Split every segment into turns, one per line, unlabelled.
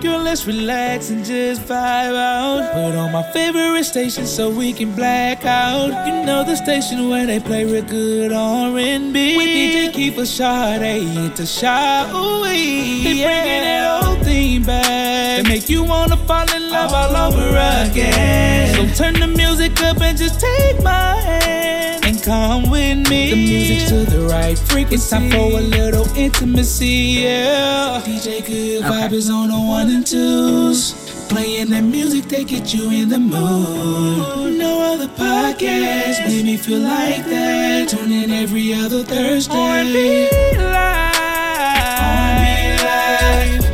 girl, let's relax and just vibe out. Put on my favorite station so we can black out. You know the station where they play real good R&B. With DJ Keefer, Sade, and Tasha. Ooh, they bringing that old thing back. They make you wanna fall in love all over again. So turn the music up and just take my hand and come with me. The music's to the right frequency. It's time for a little intimacy, yeah. DJ Good Vibe is on the 1 and 2s. Playing that music, they get you in the mood. No other podcast made me feel like that. Tune in every other Thursday. R&B Live. R&B Live.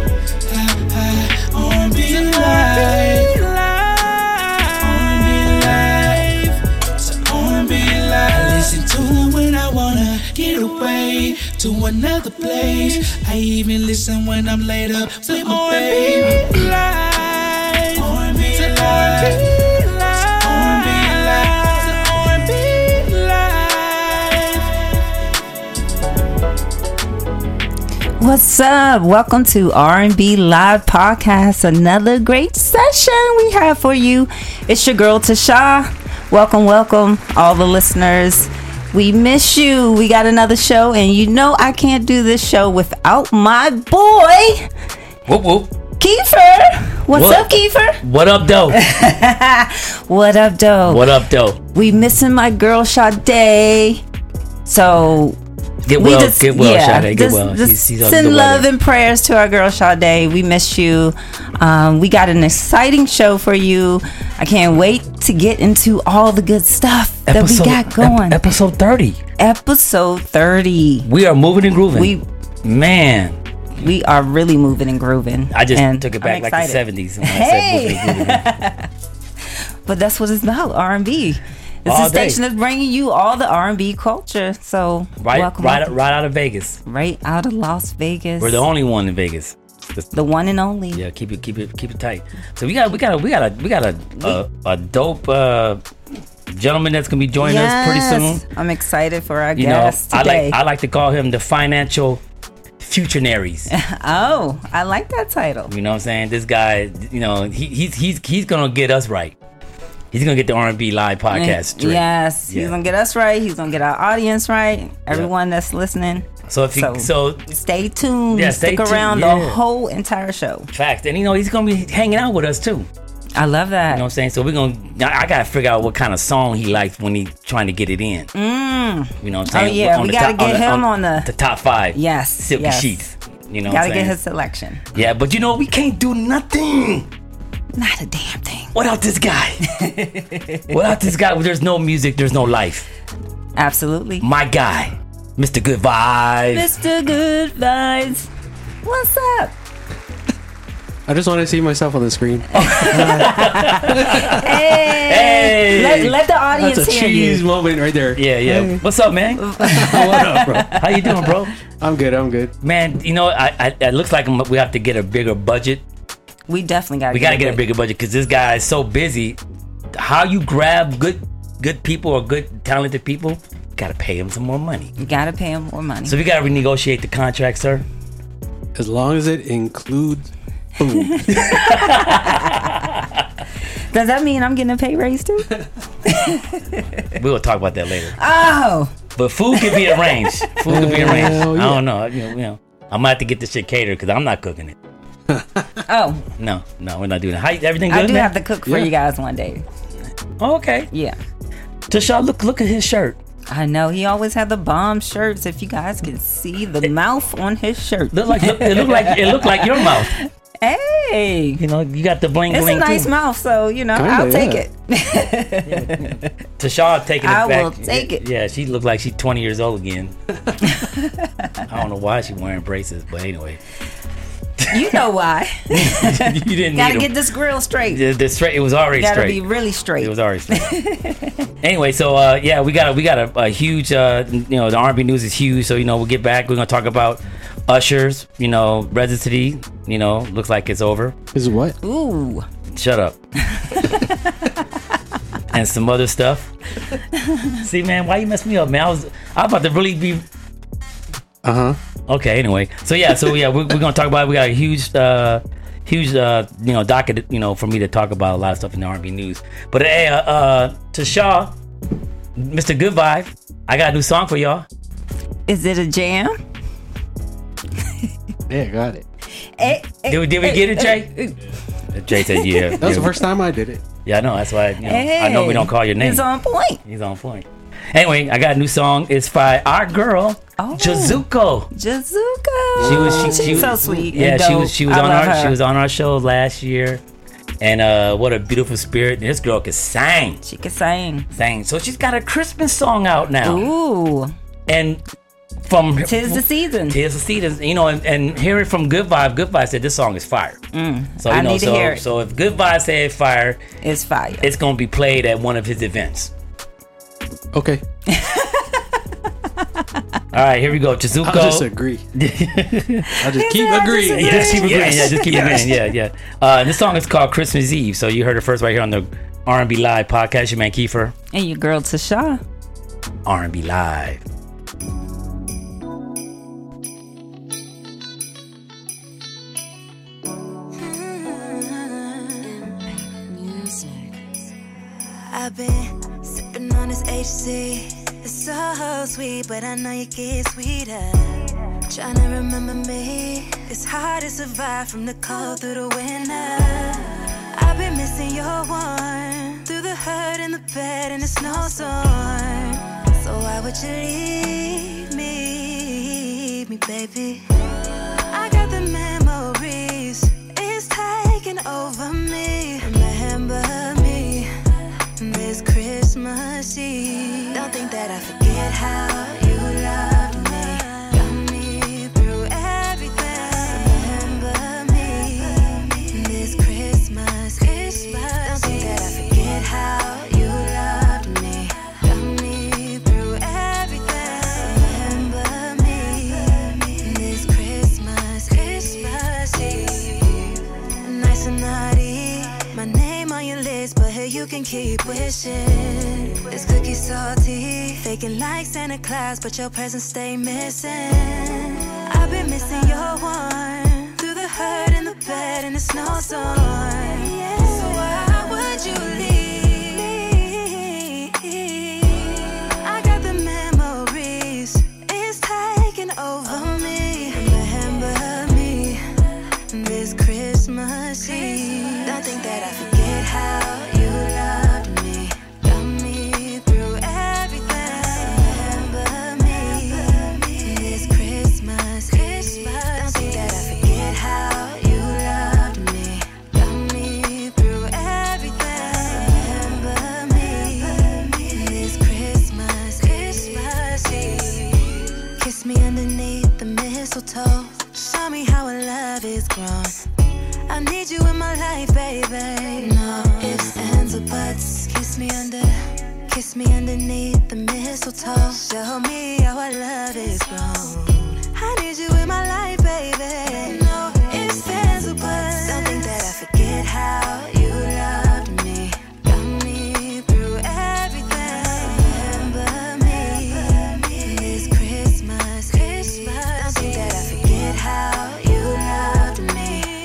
R&B Live. R&B Live. So R&B Live. I listen to it when I wanna get away to another place. I even listen when I'm laid up with my baby. Live. R&B Live. R&B Live. R&B Live.
What's up? Welcome to R&B Live Podcast. Another great session we have for you. It's your girl Tasha. Welcome, all the listeners. We miss you. We got another show, and you know I can't do this show without my boy,
Whoop whoop.
Kiefer. What's up, Kiefer?
What up, though?
What up, though?
What up, though?
We missing my girl Sade. So
Get well, Sade. Get
just,
well.
Just
She's
send love and prayers to our girl Sade. We miss you. We got an exciting show for you. I can't wait to get into all the good stuff that we got going.
Episode 30.
Episode 30.
We are moving and grooving.
We are really moving and grooving.
I just took it back like the 70s. When I said moving and grooving.
But that's what it's about, R&B. It's a station that's bringing you all the R&B culture. So welcome.
Right out of Vegas.
Right out of Las Vegas.
We're the only one in Vegas.
The one and only.
Yeah, keep it tight. So we got a dope gentleman that's gonna be joining us pretty soon.
I'm excited for our guest today.
I like to call him the financial futurenaries.
Oh, I like that title.
You know what I'm saying? This guy, you know, he's gonna get us right. He's gonna get the R&B Live Podcast straight.
Yes, he's gonna get us right. He's gonna get our audience right. Everyone that's listening.
So
stay tuned.
Yeah,
stick around the whole entire show.
Fact, and he's gonna be hanging out with us too.
I love that.
You know what I'm saying? So I gotta figure out what kind of song he likes when he's trying to get it in. You know what I'm saying?
Oh yeah, we gotta get him on the
top 5.
Yes,
Silky Sheets. You know,
gotta get his selection.
Yeah, but you know we can't do nothing.
Not a damn thing.
Without this guy. Without this guy, there's no music, there's no life.
Absolutely.
My guy, Mr. Good Vibes.
Mr. Good Vibes. What's up?
I just want to see myself on the screen.
Hey. Let the audience
That's a
hear
cheese
you.
moment right there.
Yeah.
Hey.
What's up, man?
What up, bro?
How you doing, bro?
I'm good.
Man, you know, it looks like we have to get a bigger budget.
We definitely got to
get a bigger budget because this guy is so busy. How you grab good people or good talented people? You got to pay them some more money.
You got to pay them more money.
So we got to renegotiate the contract, sir.
As long as it includes food.
Does that mean I'm getting a pay raise too?
We'll talk about that later.
Oh.
But food can be arranged.
Yeah.
I don't know. You know, I might have to get this shit catered because I'm not cooking it.
Oh.
No, we're not doing it. Everything good,
I do
man?
have to cook for you guys one day.
Oh, okay.
Yeah.
Tasha, look at his shirt.
I know. He always had the bomb shirts. If you guys can see the mouth on his shirt.
It looked like your mouth.
Hey.
You know, you got the bling
it's
bling
a nice
too.
mouth, so, you know,
Kinda,
I'll take it.
Tasha taking it back.
I will take it.
Yeah, she looked like she's 20 years old again. I don't know why she's wearing braces, but anyway.
You know why.
You didn't
Gotta get this grill straight.
The straight. It was already
Gotta
straight.
be really straight.
It was already straight. Anyway, so we got a huge. The R&B news is huge. So we'll get back. We're gonna talk about Usher's. Residency. Looks like it's over.
Is it what?
Ooh.
Shut up. And some other stuff. See, man, why you mess me up, man? I was about to really be. Okay, anyway. So we're gonna talk about it. We got a docket, for me to talk about a lot of stuff in the R&B news. But hey, to Shaw, Mr. Good Vibe, I got a new song for y'all.
Is it a jam?
Yeah, got it.
Did we get it, Jay? Jay said, yeah.
That was the first time I did it.
Yeah, I know. That's why I know we don't call your name.
He's on point.
He's on point. Anyway, I got a new song. It's by our girl, Jazuko.
Jazuko. She's so sweet.
Yeah,
and
she was on our show last year. And what a beautiful spirit. This girl can sing.
She can sing.
So she's got a Christmas song out now.
Ooh.
And
Tis the season.
And hearing from Good Vibe said this song is fire. So
I need to hear it.
So if Good Vibe said fire,
it's fire.
It's gonna be played at one of his events.
Okay.
All right, here we go. Jazuko.
I'll just agree. I'll just keep agreeing.
Yes, keep agreeing. Yeah, just keep agreeing. Yeah. This song is called Christmas Eve. So you heard it first right here on the R&B Live podcast. Your man Kiefer.
And your girl Tasha.
R&B Live.
I've been sipping on this HC. It's so sweet, but I know you get sweeter. Trying to remember me. It's hard to survive from the cold through the winter. I've been missing your warmth through the hurt in the bed and the snowstorm. So why would you leave me, baby? I got the memories. It's taking over me. Remember me. This Christmas Eve. Don't think that I forget how you loved me. Got me through everything. Remember me. This Christmas Eve. Don't think that I forget how you loved me. Got me through everything. Remember me. This Christmas Eve. Nice and naughty. My name on your list, but here you can keep wishing. This cookie salty, faking like Santa Claus, but your presents stay missing. I've been missing your warmth through the hurt in the bed and the snowstorm. So why would you leave? I got the memories. It's taking over me. Remember me. This Christmas Eve. Don't think that I forget how you loved me. Got me through everything. Remember me. This Christmas Eve. Don't think that I forget how you loved me. Got me through everything. Remember me. This Christmas Eve. Kiss me underneath the mistletoe. Show me how our love is grown. I need you in my life, baby. No ifs, ands, or buts. Kiss me underneath the mistletoe. Show me how our love is grown. I need you in my life, baby. No ifs, ands, or buts. Don't think that I forget how you loved me. Got me through everything. Remember me. This Christmas Eve. Don't think that I forget how you loved me.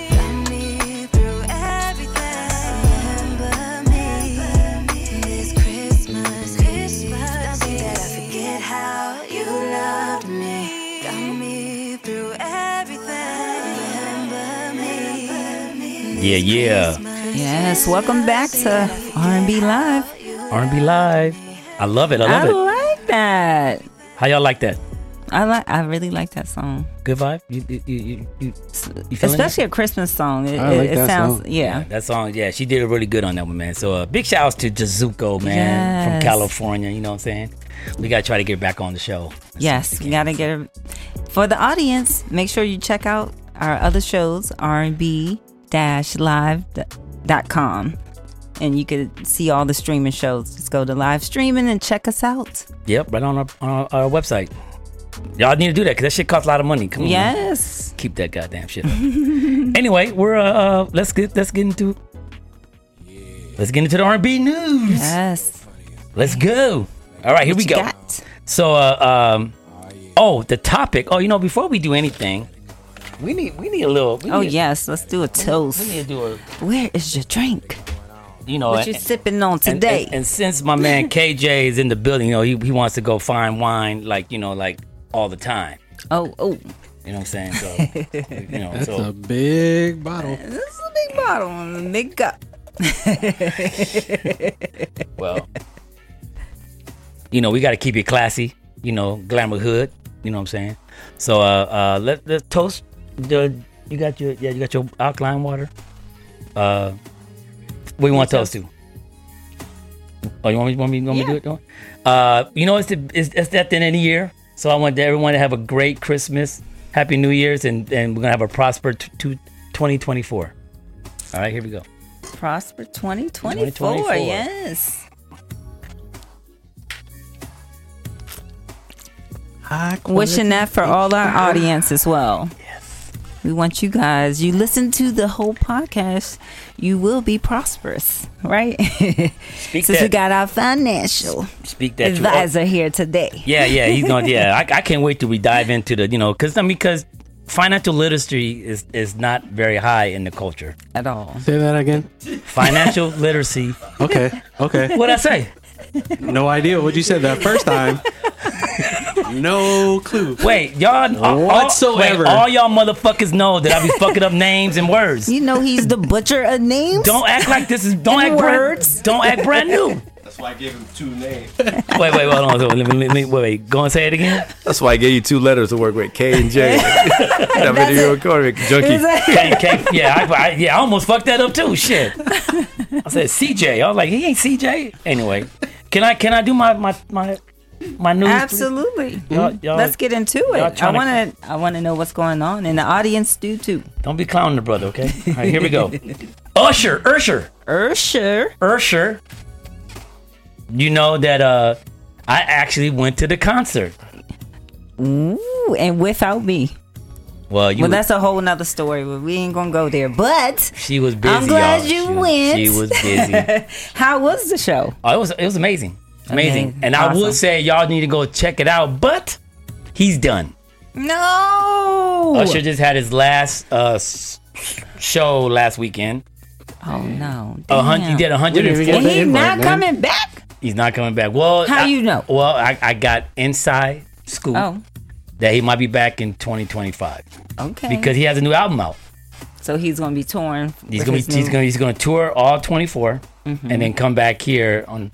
Yeah.
Yes, welcome back to R&B Live.
R&B Live. I love it.
I like that.
How y'all like that?
I really like that song.
Good vibe. You
especially a Christmas song. It sounds
song.
Yeah.
That song. Yeah, she did really good on that one, man. So big shout outs to Jazuko, man, from California. You know what I'm saying? We gotta try to get her back on the show.
Yes, we gotta get her. For the audience, make sure you check out our other shows, rnb-live.com. And you can see all the streaming shows. Just go to live streaming and check us out.
Yep, right on our website. Y'all need to do that because that shit costs a lot of money. Come on.
Yes.
Man. Keep that goddamn shit up. Anyway, we're let's get into the R&B news.
Yes.
Let's go. All right, here we go.
Got?
So the topic. Oh, before we do anything, We need a little.
Oh yes, let's do a
We
toast.
need to do a.
Where is your drink?
You know,
What you sipping on today?
And since my man KJ is in the building, you know, he wants to go find wine like all the time.
Oh.
You know what I'm saying? So
That's a big bottle.
This is a big bottle and a big cup.
Well, we got to keep it classy. Glamour hood. You know what I'm saying? So let's toast. You got your alkaline water. What you want to toast to? Oh, you want me to do it? It's at the end of the year, so I want everyone to have a great Christmas, Happy New Year's, and we're gonna have a prosper 2024. All right, here we go.
Prosper 2024. Yes. Wishing that for all our audience as well.
Yes.
We want you guys. You listen to the whole podcast, you will be prosperous, right? Since we got our financial advisor here today.
Yeah, he's going. Yeah, I can't wait till we dive into the because financial literacy is not very high in the culture
At all.
Say that again.
Financial literacy.
Okay.
What'd I say?
No idea what you said that first time. No clue.
Wait, y'all
whatsoever.
All y'all motherfuckers know that I be fucking up names and words.
You know he's the butcher of names.
Don't act like this is. Don't act brand new.
That's why I gave him 2 names.
Wait, hold on. Wait. Go and say it again.
That's why I gave you 2 letters to work with, K and J. That video recording junkie.
K, I almost fucked that up too. Shit. I said CJ. I was like, he ain't CJ. Anyway, can I do my news?
Absolutely.
Y'all,
let's get into it. I want to know what's going on, and the audience do too.
Don't be clowning the brother, okay? All right, here we go. Usher. You know that I actually went to the concert.
Ooh, and without me.
Well,
that's a whole nother story. But we ain't gonna go there. But
she was busy.
I'm glad
y'all.
you went.
She was busy.
How was the show?
Oh, it was amazing. Amazing.
Okay,
and
awesome.
I would say y'all need to go check it out, but he's done.
No.
Usher just had his last show last weekend.
Oh no.
He did 140.
And he's not coming back?
He's not coming back. Well,
how you know?
Well, I got inside scoop that he might be back in 2025.
Okay.
Because he has a new album out.
So he's gonna be touring.
He's gonna tour all 24 and then come back here on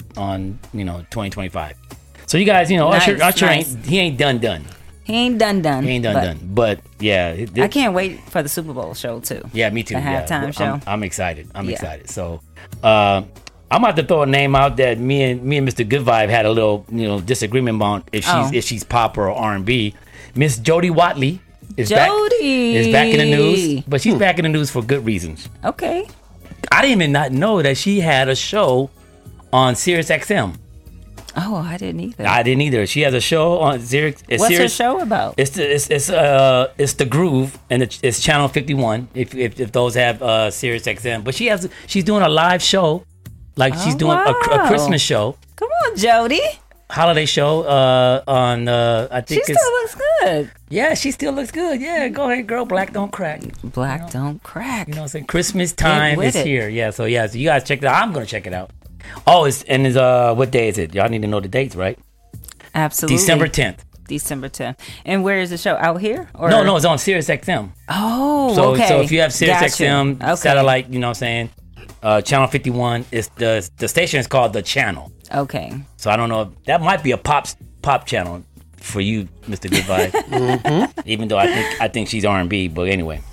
2025 So you guys, Usher ain't done.
He ain't done.
He ain't done. But yeah,
I can't wait for the Super Bowl show too.
Yeah, me too.
The halftime show.
I'm excited. I'm excited. So I'm about to throw a name out that me and Mr. Good Vibe had a little disagreement on if she's pop or R&B. Miss Jody Watley is back in the news, but she's back in the news for good reasons.
Okay.
I didn't even not know that she had a show on Sirius XM.
Oh, I didn't either.
I didn't either. She has a show on Sirius.
What's her show about?
It's the Groove, and it's Channel 51. If those have Sirius XM, but she's doing a live show, like she's doing a Christmas show.
Come on, Jody.
Holiday show on I think
she still looks good.
Yeah, she still looks good. Yeah, go ahead, girl. Black don't crack.
Black don't crack.
You know what I'm saying? Christmas time is here. Yeah, so you guys check it out. I'm gonna check it out. Oh, what day is it? Y'all need to know the dates, right?
Absolutely.
December 10th.
December 10th. And where is the show? Out here? Or?
No, it's on Sirius XM.
Oh, okay.
So if you have Sirius XM satellite, you know what I'm saying? Channel 51 is the station is called The Channel.
Okay.
So I don't know. That might be a pop channel for you, Mr. Good Vibe. Mm-hmm. Even though I think she's R&B, but anyway.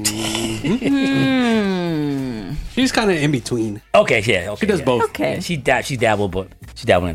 Mm-hmm. She's kind of in between.
Okay, yeah. Okay,
she does both.
Okay.
Yeah, she dabbled in.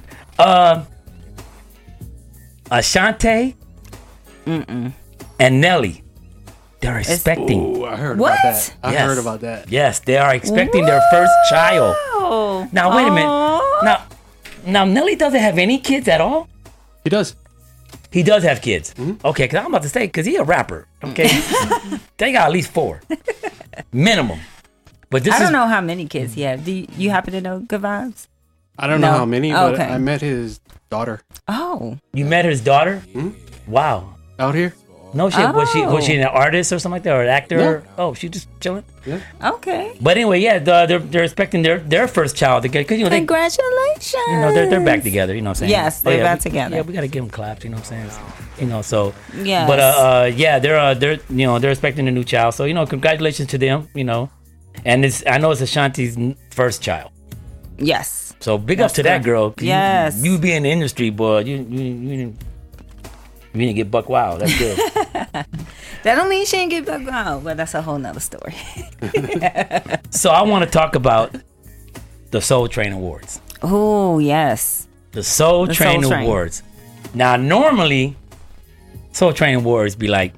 Ashanti and Nelly. They're expecting.
Ooh, I heard about that. I heard about that.
Yes, they are expecting their first child. Now wait a minute. Now Nelly doesn't have any kids at all?
He does.
He does have kids. Mm-hmm. Okay, because I'm about to say, because he's a rapper. Okay. They got at least 4. Minimum. But
I don't know how many kids he has. Do you happen to know, Good Vibes?
I don't know how many, but I met his daughter.
Oh.
You met his daughter?
Mm-hmm.
Wow.
Out here?
No shit. Was she an artist or something like that, or an actor?
No.
Oh, she just chilling.
Okay.
But anyway, yeah, they're expecting their first child to get, because they,
Congratulations.
they're back together. You know what I'm saying?
Yes, they're back together.
Yeah, we gotta give them claps. You know what I'm saying? So.
Yes.
But yeah, they're expecting a new child. So congratulations to them. And I know it's Ashanti's first child.
Yes.
So big up to that girl.
Yes.
You be in the industry, boy. You didn't get buck wild. That's good.
That don't mean she didn't get buck wild, but that's a whole nother story.
So I want to talk about the Soul Train Awards.
Oh, yes.
The Soul Train
Soul Train.
Awards. Now, normally, Soul Train Awards be like,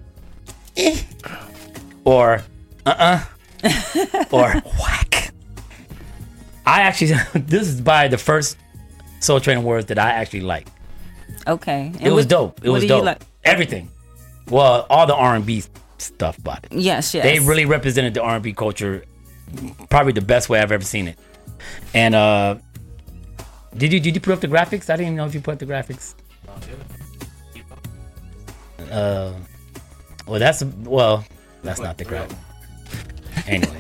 or or whack. I actually, this is by the first Soul Train Awards that I actually liked.
Okay. And
It was dope. It was
do you
dope.
like?
Everything. Well, all the R&B stuff about it.
Yes.
They really represented the R&B culture probably the best way I've ever seen it. And did you put up the graphics? I didn't even know if you put up the graphics. That's not the graphic. Anyway,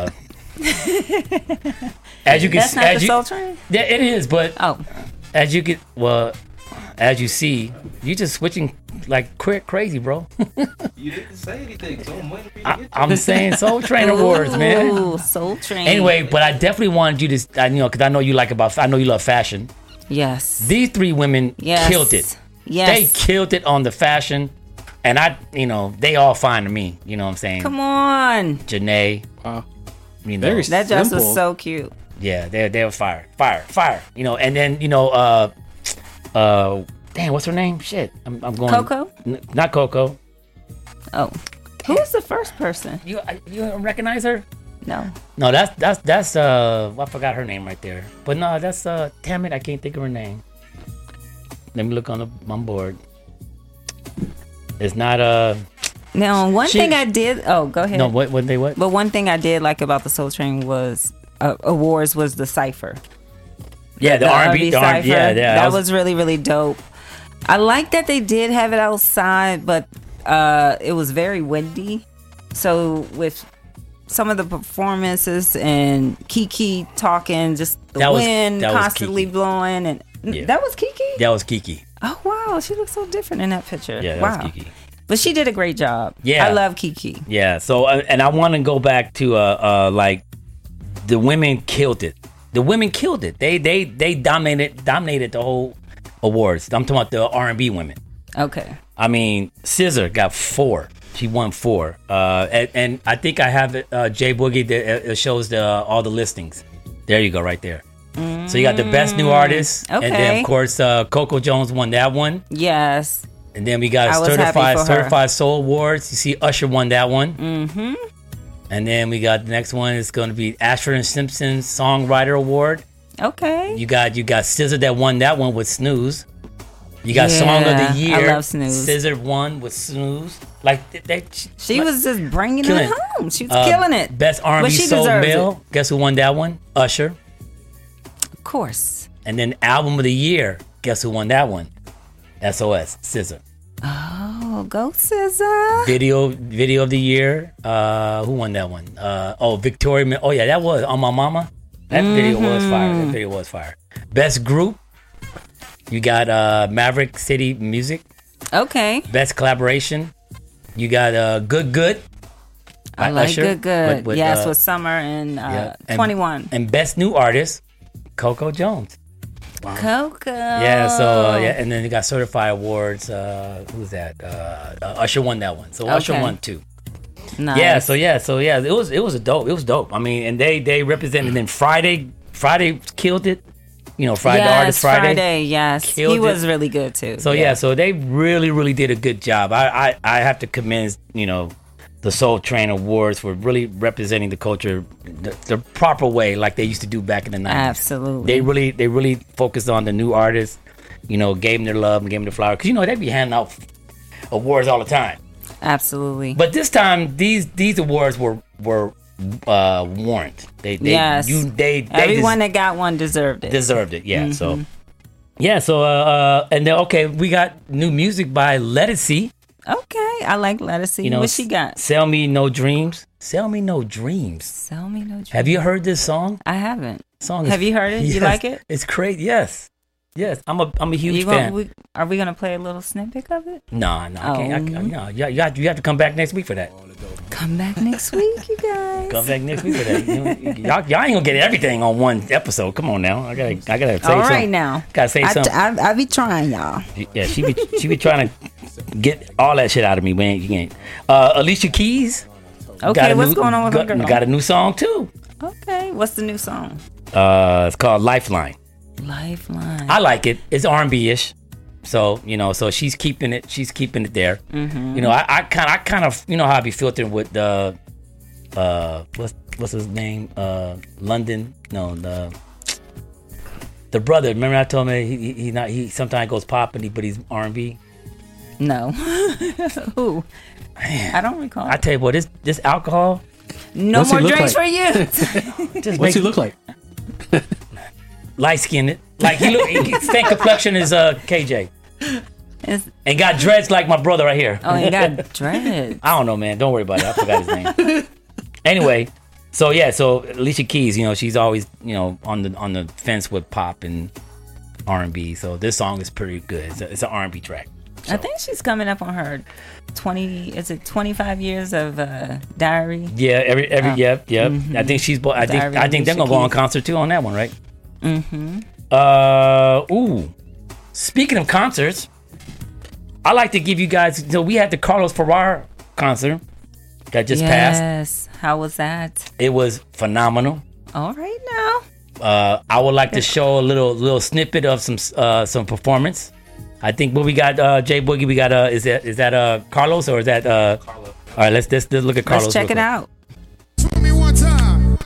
as you can,
That's not the Soul Train?
Yeah, it is. But as you see, you just switching like crazy, bro.
You didn't say anything, so I'm waiting for you to get
I'm saying Soul Train Awards, man.
Ooh, Soul Train.
Anyway, but I definitely wanted you to, because I know you love fashion.
Yes.
These three women
Yes.
killed it.
Yes.
They killed it on the fashion, and they all fine to me. You know what I'm saying?
Come on.
Janae.
Wow.
Very
That dress
simple.
was so cute.
Yeah, they were fire. And then damn, what's her name? Shit, I'm going.
Coco?
Not Coco.
Oh. Who was the first person?
You recognize her?
No.
No, that's I forgot her name right there. But no, that's damn it, I can't think of her name. Let me look on board. It's not
Now, one thing I did. Oh, go ahead.
No, what they what?
But one thing I did like about the Soul Train was awards was the cipher.
Yeah, the R&B
cipher.
yeah.
That was really, really dope. I like that they did have it outside, but it was very windy. So with some of the performances and Kiki talking, just the wind
that was
constantly
Kiki.
blowing, and
Yeah.
that was Kiki.
That was Kiki.
Oh wow, she looks so different in that picture.
Yeah, that
wow.
was Kiki.
But she did a great job.
Yeah.
I love Kiki.
Yeah. So and I want to go back to like the women killed it. The women killed it. They dominated the whole awards. I'm talking about the R&B women.
Okay.
I mean, SZA got 4. She won 4. And I think I have it. J Boogie. It shows all the listings. There you go, right there. So you got the best new artist,
Okay.
and then of course Coco Jones won that one.
Yes.
And then we got
I was happy for her.
Certified Soul Awards. You see Usher won that one. Mm-hmm. And then we got the next one is going to be Ashford and Simpson Songwriter Award.
Okay.
You got SZA that won that one with Snooze. You got Song of the Year.
I love Snooze.
SZA won with Snooze. Like
She was just bringing
killing
it home. She was killing it.
Best R&B
But she
Soul
deserves
Male. Guess who won that one? Usher.
Of course.
And then Album of the Year. Guess who won that one? SOS. SZA.
Oh, go SZA.
Video of the Year. Who won that one? Victoria. Oh yeah, that was On My Mama. That video was fire. Best group. You got Maverick City Music.
Okay.
Best collaboration. You got Good.
I
by
like
Usher,
Good.
with,
Yes, with Summer and
and
21.
And best new artist, Coco Jones.
Coco.
Yeah, so and then you got certified awards. Who's that? Usher won that one. So Usher
Okay.
won 2.
Nice.
Yeah, so it was dope. I mean, and they represented. Then Friday killed it. Friday the artist Friday.
Yes.
Killed
He
it.
was really good too.
So so they really did a good job. I have to commend the Soul Train Awards for really representing the culture the proper way, like they used to do back in the 90s.
Absolutely.
They really focused on the new artists. Gave them their love and gave them their flowers because they be handing out awards all the time.
Absolutely.
But this time these awards were warranted.
Yes. Everyone that got one deserved it.
Deserved it. Yeah. So and then we got new music by Let It See.
Okay. I like Lettucey.
You know,
What she got?
Sell Me No Dreams. Sell Me No Dreams.
Sell Me No Dreams.
Have you heard this song?
I haven't.
Song.
Have you heard it? You like it?
It's great. Yes. I'm a huge fan.
Are we gonna play a little snippet of it?
No, I can't. No, you have to come back next week for that.
Come back next week, you guys.
Come back next week for that. Y'all ain't gonna get everything on one episode. Come on now. I gotta say something.
All right now.
Gotta say something.
I be trying, y'all.
Yeah, she be trying to get all that shit out of me. Man, you can't. Alicia Keys.
Okay, what's going on with her girl?
Got a new song too.
Okay, what's the new song?
It's called Lifeline.
Lifeline.
I like it. It's R&B-ish. So, so she's keeping it there. Mm-hmm. I kind of, how I be filtering with the, what's his name? London. No, the brother. Remember I told him he sometimes goes pop but he's R&B.
No. Who? Man, I don't recall.
I tell you what, this alcohol.
No more drinks for you.
What's he look like?
Light skinned. Like his same complexion as KJ. And got dreads like my brother right here.
Oh, he got dreads.
I don't know, man. Don't worry about it. I forgot his name. Anyway, so Alicia Keys, she's always, on the fence with pop and R&B. So this song is pretty good. It's an R&B track. So.
I think she's coming up on her 25 years of diary.
Yeah, yep. Mm-hmm. I think she's. I think they're gonna go on concert too on that one, right?
Mm-hmm.
Speaking of concerts, I like to give you guys. So we had the Carlos Ferrar concert that just passed.
Yes. How was that?
It was phenomenal.
All right now.
I would like to show a little snippet of some performance. I think what we got, J Boogie. We got is that Carlos or is that
Carlos?
All right, let's look at Carlos.
Let's check it out.
For me one time.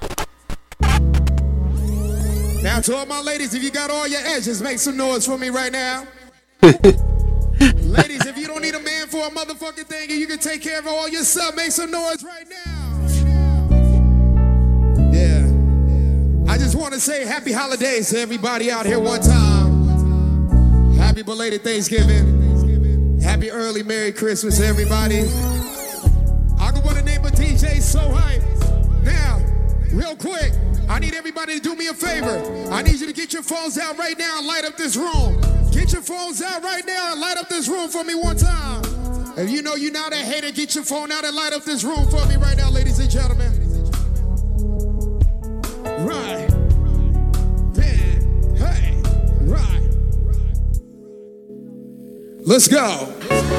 Now to all my ladies, if you got all your edges, make some noise for me right now. Ladies, if you don't need a man for a motherfucking thing and you can take care of all yourself, make some noise right now. Yeah. I just want to say happy holidays to everybody out here one time. Happy belated Thanksgiving. Happy early Merry Christmas, everybody. I go by the name of DJ So Hype. Now, real quick, I need everybody to do me a favor. I need you to get your phones out right now and light up this room. Get your phones out right now and light up this room for me one time. If you know you're not a hater, get your phone out and light up this room for me right now, ladies and gentlemen. Right. Man. Hey. Right. Let's go.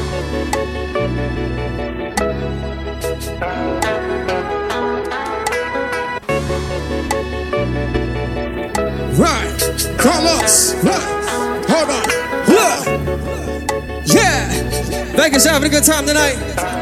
Right. Carlos. Right. Hold on. Yeah. Vegas having a good time tonight.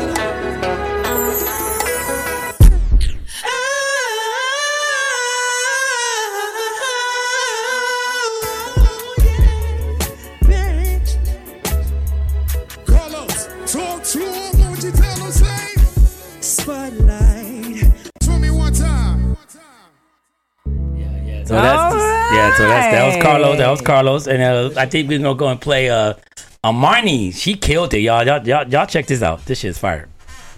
So that was Carlos. That was Carlos, and I think we're gonna go and play Armani. She killed it, y'all. Y'all check this out. This shit's fire.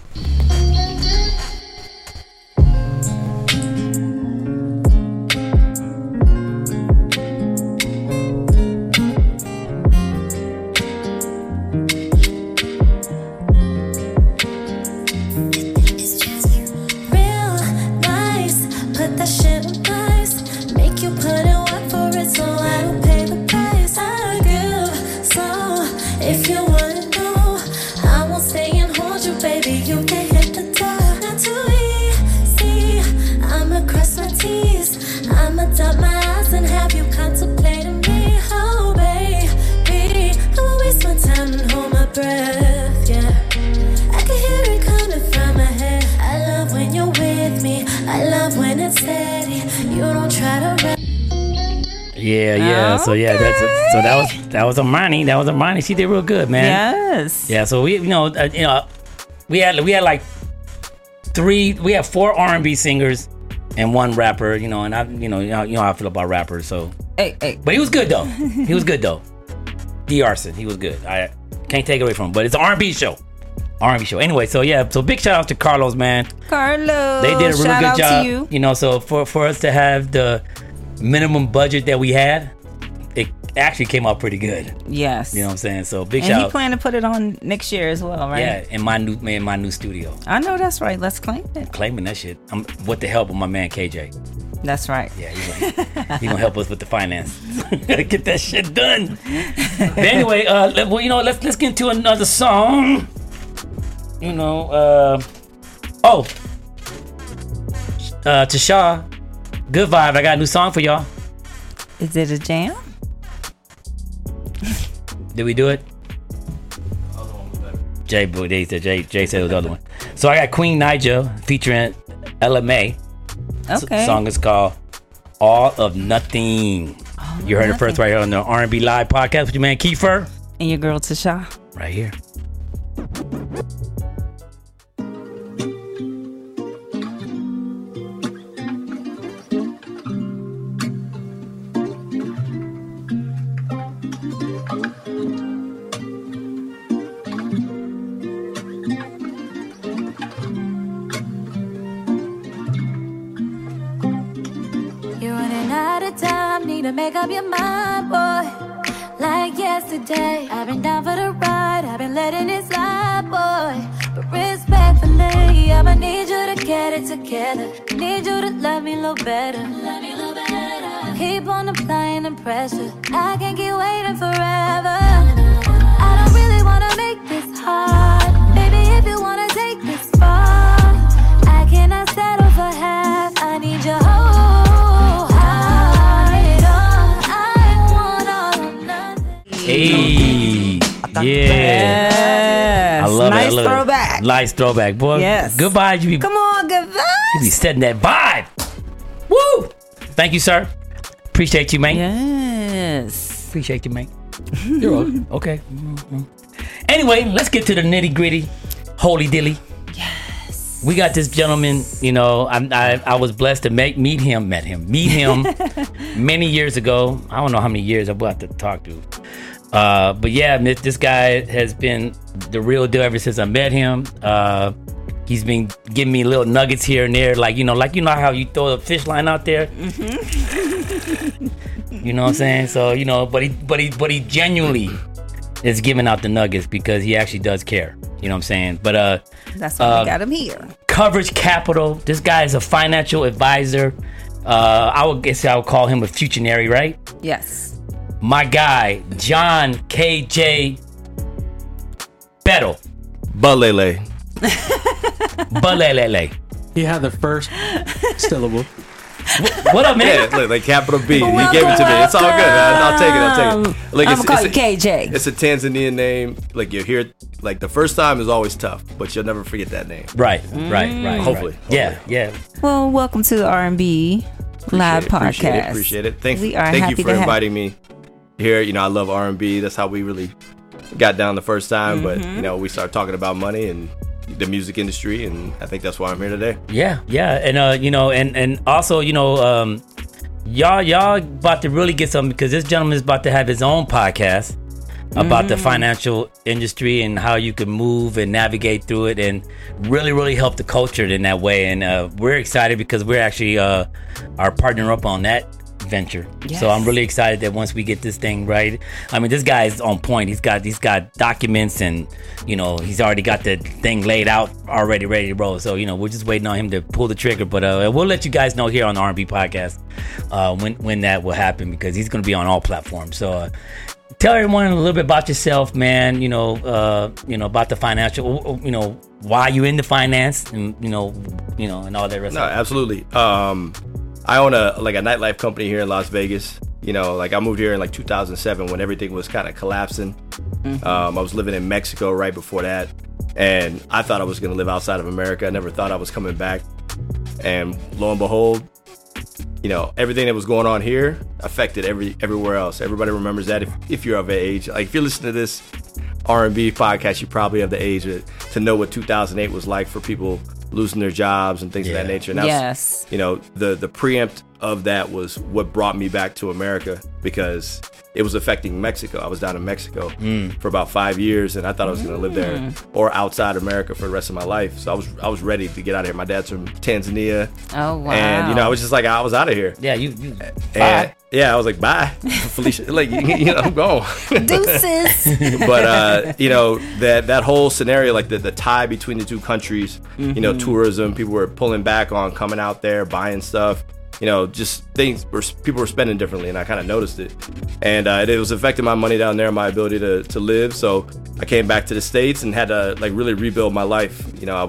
So that was Armani. That was Armani. She did real good, man.
Yes.
Yeah. So we had like we had 4 R&B singers and 1 rapper. And I how I feel about rappers. So
hey.
But he was good though. D. Arson. He was good. I can't take it away from him. But it's an R&B show. R&B show. Anyway, so yeah, so big shout out to Carlos, man.
Carlos,
They did a really
shout
good
out
job.
to you.
You know, so for us to have the minimum budget that we had, it actually came out pretty good.
Yes.
You know what I'm saying? So big
And
shout
he
out.
plan to put it on next year as well, right?
Yeah, in my new studio.
I know that's right. Let's claim it.
Claiming that shit. I'm with the help of my man KJ.
That's right.
Yeah, he gonna help us with the finance. Get that shit done. But anyway, well, you know, let's get into another song. You know, to Shaw, good vibe. I got a new song for y'all.
Is it a jam?
Did we do it? Jay said it was the other one. So I got Queen Naija featuring LMA.
Okay.
Song is called All of Nothing. You heard it first right here on the R&B Live podcast with your man Kiefer.
And your girl Tasha.
Right here.
You're running out of time, need to make up your mind, boy. Like yesterday, I've been down for the ride, I've been letting it slide, boy. But respectfully, I'ma need you to get it together. Need you to love me a little better. Keep on applying the pressure. I can't keep waiting forever. I don't really wanna make this hard. Baby, if you wanna take this far, I cannot settle for half. I need your whole heart. I want all or nothing.
Hey. Yeah.
Yes.
I love
nice
it. I love
throwback.
It. Nice throwback, boy.
Yes.
Good vibes. You be,
Come on, good
you be
vibes.
setting that vibe. Woo. Thank you, sir. Appreciate you, man.
Yes.
Appreciate you, man. You're welcome. Okay. Anyway, let's get to the nitty gritty. Holy dilly.
Yes.
We got this gentleman, you know, I was blessed to meet him many years ago. I don't know how many years I'm about to talk to. But yeah, this guy has been the real deal ever since I met him. He's been giving me little nuggets here and there, like you know how you throw a fish line out there. You know what I'm saying? So you know, but he genuinely is giving out the nuggets because he actually does care. You know what I'm saying? But
That's why we got him here.
Coverage Capital. This guy is a financial advisor. I would call him a fusionary, right?
Yes.
My guy, John KJ Bettle.
Balele.
Balelele.
He had the first syllable.
What up, man?
Yeah, look, like capital B. He gave it to me. It's all good. I'll take it. Like,
I'm gonna call you KJ.
It's a Tanzanian name. Like you hear, like the first time is always tough, but you'll never forget that name.
Right.
Hopefully.
Yeah.
Well, welcome to the R&B Live Podcast.
Appreciate it. Thank
We are
you
happy
for
to have-
inviting me here. You know, I love R&B. That's how we really got down the first time. But you know, we started talking about money and the music industry, and I think that's why I'm here today.
Yeah. And you know, and also, you know, y'all about to really get something because this gentleman is about to have his own podcast about the financial industry and how you can move and navigate through it and really help the culture in that way. And we're excited because we're actually are partnering up on that venture.
Yes.
So I'm really excited that once we get this thing right, I mean, this guy is on point. He's got documents and, you know, he's already got the thing laid out already ready to roll. So, you know, we're just waiting on him to pull the trigger, but we'll let you guys know here on the R&B podcast when that will happen because he's going to be on all platforms. So tell everyone a little bit about yourself, man. You know, about the financial, you know, why you into finance and, you know, and all that rest
No,
of it.
absolutely. I own a nightlife company here in Las Vegas. You know, like I moved here in like 2007 when everything was kind of collapsing. I was living in Mexico right before that, and I thought I was going to live outside of America. I never thought I was coming back, and lo and behold, you know, everything that was going on here affected everywhere else. Everybody remembers that if you're of age. Like if you listen to this R&B podcast, you probably have the age to know what 2008 was like for people losing their jobs and things of that nature. And that was,
Yes.
you know, the preempt of that was what brought me back to America, because it was affecting Mexico. I was down in Mexico for about 5 years, and I thought I was going to live there or outside America for the rest of my life. So I was ready to get out of here. My dad's from Tanzania.
Oh, wow.
And, I was just like, I was out of here.
Yeah, you
And, I was like, bye, Felicia. Like, I'm gone.
Deuces.
But, that whole scenario, like the tie between the two countries, tourism, people were pulling back on coming out there, buying stuff. Just things where people were spending differently, and I kind of noticed it. And it was affecting my money down there, my ability to live. So I came back to the States and had to like really rebuild my life.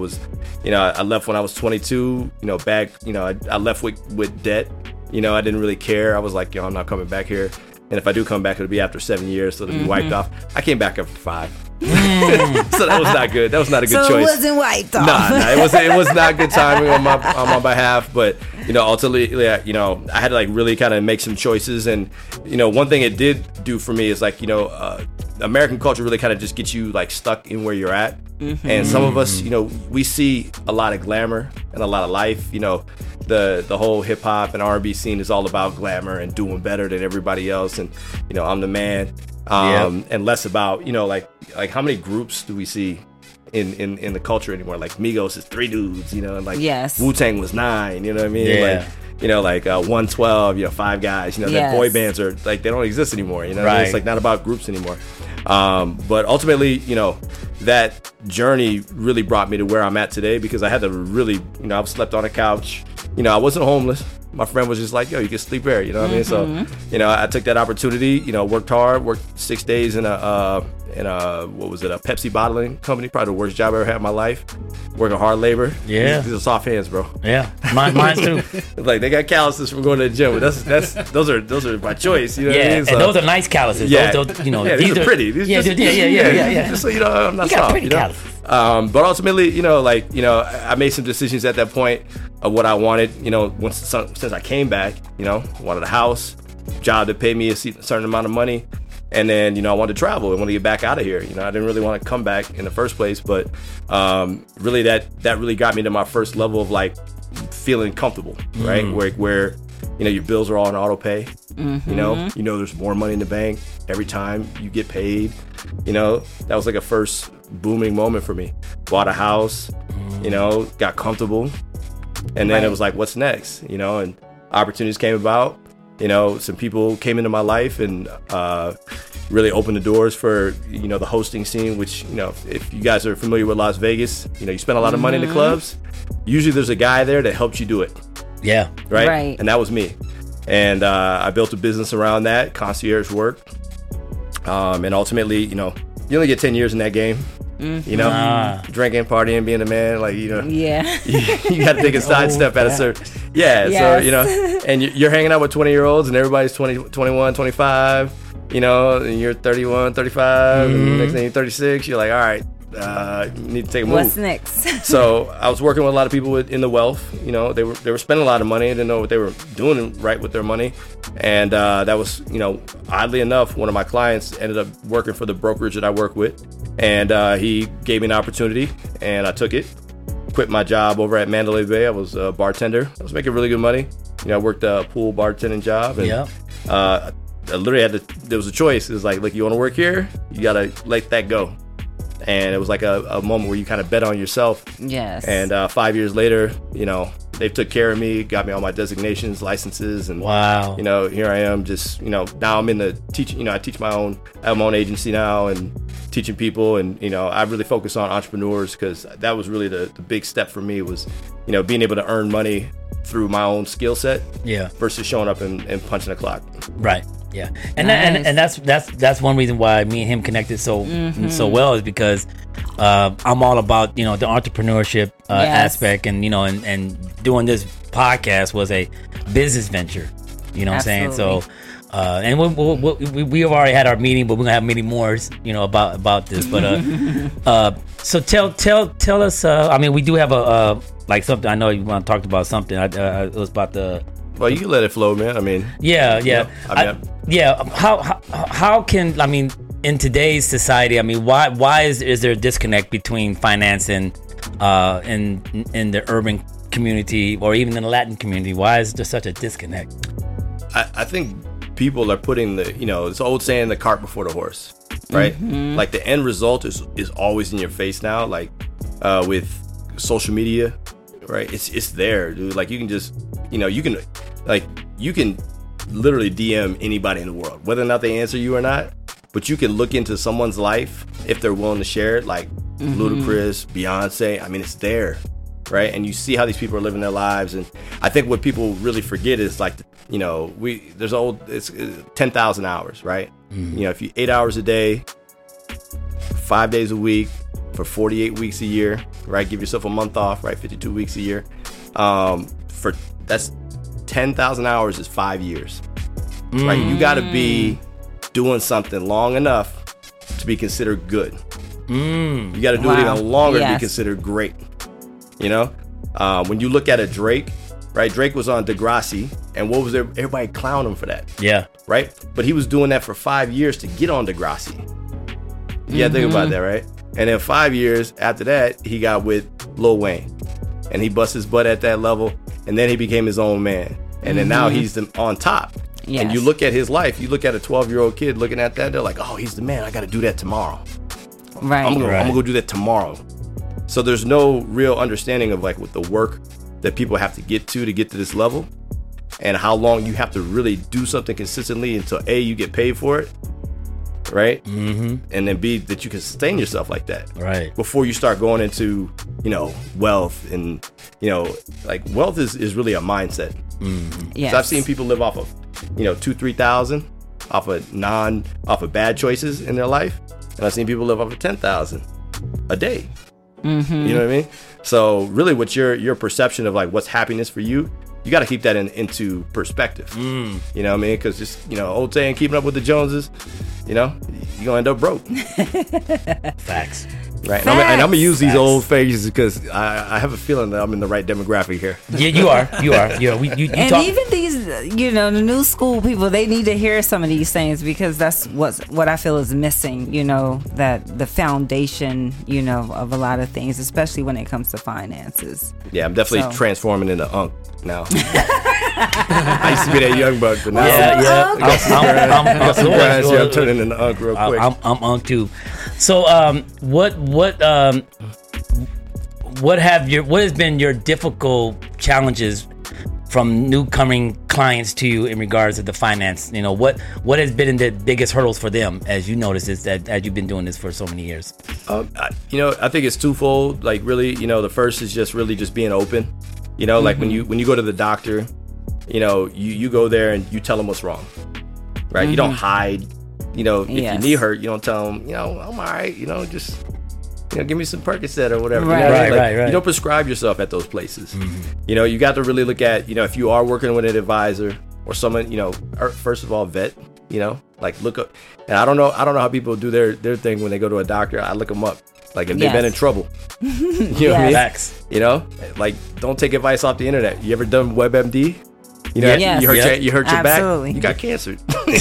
I left when I was 22, I left with debt. I didn't really care. I was like, I'm not coming back here. And if I do come back, it'll be after 7 years, so it'll be wiped off. I came back after 5. So that was not good. That was not a good choice.
So it wasn't wiped off.
Nah, it was not good timing on my behalf. But ultimately, I had to like really kind of make some choices. And one thing it did do for me is like American culture really kind of just gets you like stuck in where you're at. And some of us, we see a lot of glamour and a lot of life. The whole hip hop and R&B scene is all about glamour and doing better than everybody else, and I'm the man. And less about like how many groups do we see in the culture anymore? Like Migos is 3 dudes, and like Wu-Tang was 9. You know what I mean?
Yeah.
Like 112, 5 guys. That boy bands are like they don't exist anymore.
Right.
It's like not about groups anymore. But ultimately, that journey really brought me to where I'm at today, because I had to really, I slept on a couch. I wasn't homeless. My friend was just like, yo, you can sleep here. You know what I mean? So, I took that opportunity, worked hard, worked 6 days in a Pepsi bottling company, probably the worst job I ever had in my life. Working hard labor.
Yeah.
These are soft hands, bro.
Yeah. Mine too.
Like they got calluses from going to the gym, but those are by choice. You know what I mean? So,
and those are nice calluses.
Yeah.
Those,
these are pretty. These
yeah.
Just so I'm not
you got
soft.
pretty calluses.
But ultimately, I made some decisions at that point of what I wanted. Since I came back, I wanted a house, job that paid me a certain amount of money. And then, I wanted to travel. I wanted to get back out of here. I didn't really want to come back in the first place, but really that really got me to my first level of like feeling comfortable, right? Where your bills are all on auto pay. There's more money in the bank every time you get paid. That was like a first booming moment for me. Bought a house, got comfortable. And then it was like, what's next? And opportunities came about. Some people came into my life and really opened the doors for, the hosting scene, which, if you guys are familiar with Las Vegas, you spend a lot of money in the clubs. Usually there's a guy there that helps you do it.
Yeah.
Right? And that was me. And I built a business around that, concierge work. And ultimately, you only get 10 years in that game. Drinking, partying, being a man, like, you got to take a sidestep at a certain. So, and you're hanging out with 20-year-olds and everybody's 20, 21, 25, and you're 31, 35, and next thing you're 36, you're like, all right, you need to take a move.
What's next?
So I was working with a lot of people in the wealth. They were spending a lot of money. I didn't know what they were doing right with their money. And that was, oddly enough, one of my clients ended up working for the brokerage that I work with. And he gave me an opportunity, and I took it. Quit my job over at Mandalay Bay. I was a bartender. I was making really good money. I worked a pool bartending job. And, I literally there was a choice. It was like, look, you want to work here? You got to let that go. And it was like a moment where you kind of bet on yourself.
Yes.
And 5 years later, they took care of me, got me all my designations, licenses, and
wow.
Here I am. Just now I'm in the teaching. I teach I have my own agency now and teaching people, and I really focus on entrepreneurs, because that was really the big step for me was being able to earn money through my own skill set.
Yeah.
Versus showing up and punching a clock.
Right. Yeah, and that's one reason why me and him connected so well, is because I'm all about the entrepreneurship aspect, and and doing this podcast was a business venture. You know what I'm saying? So, and we have already had our meeting, but we're gonna have many more about this. But so tell us. I mean, we do have a like something. I know you want to talk about something. It was about the.
Well, you can let it flow, man. I mean,
How can in today's society? why is there a disconnect between finance and in the urban community or even in the Latin community? Why is there such a disconnect?
I think people are putting this old saying, the cart before the horse, right? Like the end result is always in your face now. Like with social media, right? It's there, dude. Like you can just, you can literally DM anybody in the world, whether or not they answer you or not. But you can look into someone's life if they're willing to share it, like Ludacris, Beyonce. I mean, it's there, right? And you see how these people are living their lives. And I think what people really forget is like, it's 10,000 hours, right? If you 8 hours a day, 5 days a week for 48 weeks a year, right? Give yourself a month off, right? 52 weeks a year. That's 10,000 hours is 5 years, right? You got to be doing something long enough to be considered good. You got to do it even longer to be considered great. When you look at a Drake, right? Drake was on Degrassi, and what was there? Everybody clowned him for that.
Yeah.
Right? But he was doing that for 5 years to get on Degrassi. Yeah, think about that, right? And then 5 years after that, he got with Lil Wayne, and he bust his butt at that level, and then he became his own man. And then now he's on top. Yes. And you look at his life, you look at a 12-year-old kid looking at that, they're like, oh, he's the man. I got to do that tomorrow.
Right.
I'm gonna go do that tomorrow. So there's no real understanding of like what the work that people have to get to this level, and how long you have to really do something consistently until A, you get paid for it, right? And then B, that you can sustain yourself like that, right? Before you start going into wealth, and like wealth is really a mindset. Yes. So I've seen people live off of 2,000-3,000 off of bad choices in their life, and I've seen people live off of 10,000 a day. You know what I mean? So really, what your perception of like what's happiness for you, you got to keep that into perspective. You know what I mean? Because just old saying, keeping up with the Joneses, you're gonna end up broke.
Facts.
Right, and I'm gonna use these old phrases because I have a feeling that I'm in the right demographic here.
Yeah, you are. Yeah, you
and
talk.
Even these, the new school people, they need to hear some of these things, because that's what I feel is missing. That the foundation, of a lot of things, especially when it comes to finances.
Yeah, I'm definitely transforming into Unc now. I used to be that young buck, but now I'm turning into Unc real quick.
I'm Unc too. So, what has been your difficult challenges from new coming clients to you in regards to the finance? What has been the biggest hurdles for them, as you notice, is that as you've been doing this for so many years?
I think it's twofold. Like really, the first is just really just being open. Like when you go to the doctor, you go there and you tell them what's wrong, right? You don't hide. If your knee hurt, you don't tell them, I'm all right, just, give me some Percocet or whatever.
Right.
You don't prescribe yourself at those places. You got to really look at, if you are working with an advisor or someone, first of all, vet, like look up. And I don't know how people do their thing when they go to a doctor. I look them up. Like if they've been in trouble, what I mean?
Facts.
Like don't take advice off the internet. You ever done WebMD? You hurt your back. You got cancer.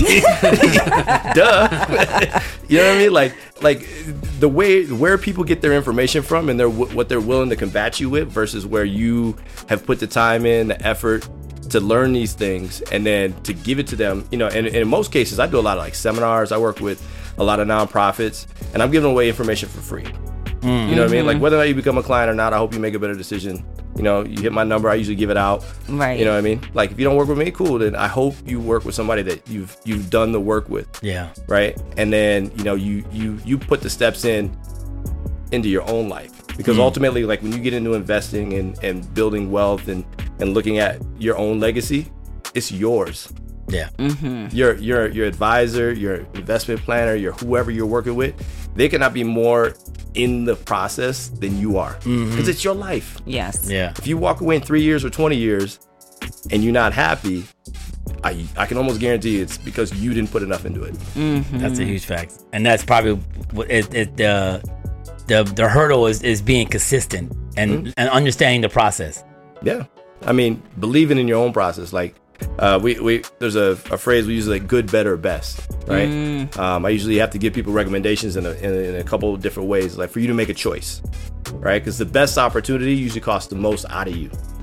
Duh. You know what I mean? Like the where people get their information from, and what they're willing to combat you with, versus where you have put the time in, the effort to learn these things, and then to give it to them. And in most cases, I do a lot of like seminars. I work with a lot of nonprofits, and I'm giving away information for free. You know what I mean? Like whether or not you become a client or not, I hope you make a better decision. You hit my number, I usually give it out.
Right.
You know what I mean? Like if you don't work with me, cool. Then I hope you work with somebody that you've done the work with.
Yeah.
Right. And then you put the steps into your own life, because ultimately, like when you get into investing and building wealth and looking at your own legacy, it's yours.
Yeah.
Your advisor, your investment planner, your whoever you're working with, they cannot be more in the process than you are, because it's your life.
Yes.
Yeah.
If you walk away in 3 years or 20 years and you're not happy, I can almost guarantee it's because you didn't put enough into it.
That's a huge fact, and that's probably what the hurdle is being consistent and understanding the process.
Yeah, I mean, believing in your own process. Like we there's a phrase we use, like good, better, best, right? I usually have to give people recommendations in a couple of different ways, like for you to make a choice, right? Because the best opportunity usually costs the most out of you.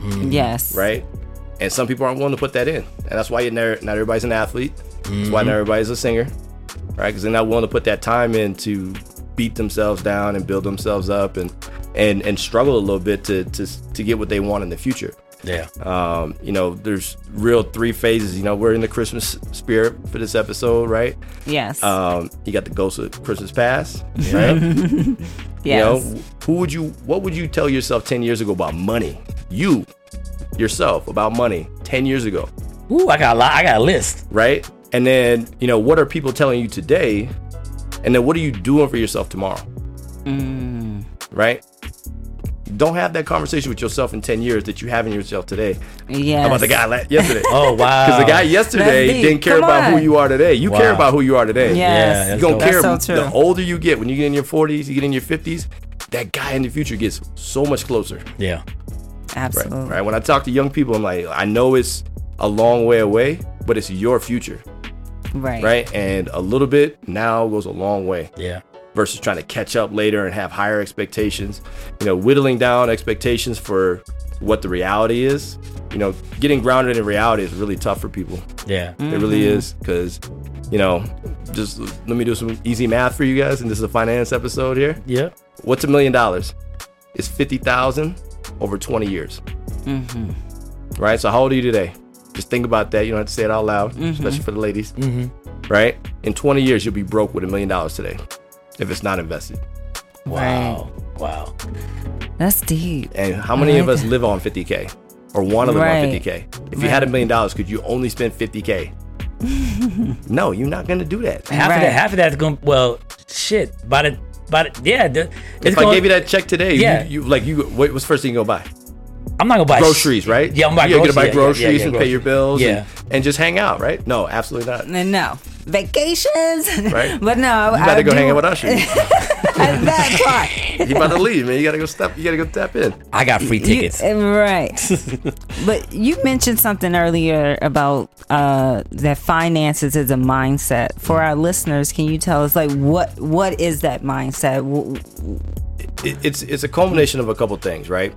Yes.
Right? And some people aren't willing to put that in. And that's why not everybody's an athlete. That's why not everybody's a singer. Right? Because they're not willing to put that time in to beat themselves down and build themselves up and struggle a little bit to get what they want in the future.
Yeah.
You know, there's real 3 phases. You know, we're in the Christmas spirit for this episode, right?
Yes.
You got the ghost of Christmas past, right?
Yes.
You know, what would you tell yourself 10 years ago about money? You, yourself, about money 10 years ago.
Ooh, I got a list.
Right? And then, you know, what are people telling you today? And then what are you doing for yourself tomorrow? Right? Don't have that conversation with yourself in 10 years that you have in yourself today.
Yes.
About the guy yesterday.
Oh, wow.
Because the guy yesterday
That's deep.
didn't care
Come
about who
on.
you are today. You care about who you are today.
Yes.
Yeah,
You're going to care.
That's so true.
The older you get, when you get in your 40s, you get in your 50s, that guy in the future gets so much closer.
Yeah.
Absolutely.
Right. When I talk to young people, I'm like, I know it's a long way away, but it's your future.
Right.
Right. And a little bit now goes a long way.
Yeah.
Versus trying to catch up later and have higher expectations. You know, whittling down expectations for what the reality is. You know, getting grounded in reality is really tough for people.
Yeah.
It really is, because, you know, just let me do some easy math for you guys, and this is a finance episode here.
Yeah.
What's $1 million? It's 50,000 over 20 years. Right? So how old are you today? Just think about that. You don't have to say it out loud, especially for the ladies. Right? In 20 years, you'll be broke with $1 million today if it's not invested.
Wow. Wow.
That's deep.
And how many of us live on 50K or want to live on 50K? If you had $1 million, could you only spend 50K? No, you're not going to do that.
Half of that's going. Well, shit. Yeah.
If I gave you that check today,
Yeah.
what's the first thing you go buy?
I'm not gonna buy
Groceries, right?
Yeah, I'm gonna buy
You're
groceries.
gonna buy groceries and pay
groceries.
your bills,
Yeah.
and just hang out, right? No, absolutely not.
No. Vacations.
Right.
But no,
You better go hang out with Usher.
That part.
You about to leave, man. You gotta go tap in.
I got free tickets.
Right. But you mentioned something earlier about that finances is a mindset. For our listeners, can you tell us, like, what is that mindset?
It's a culmination of a couple things, right?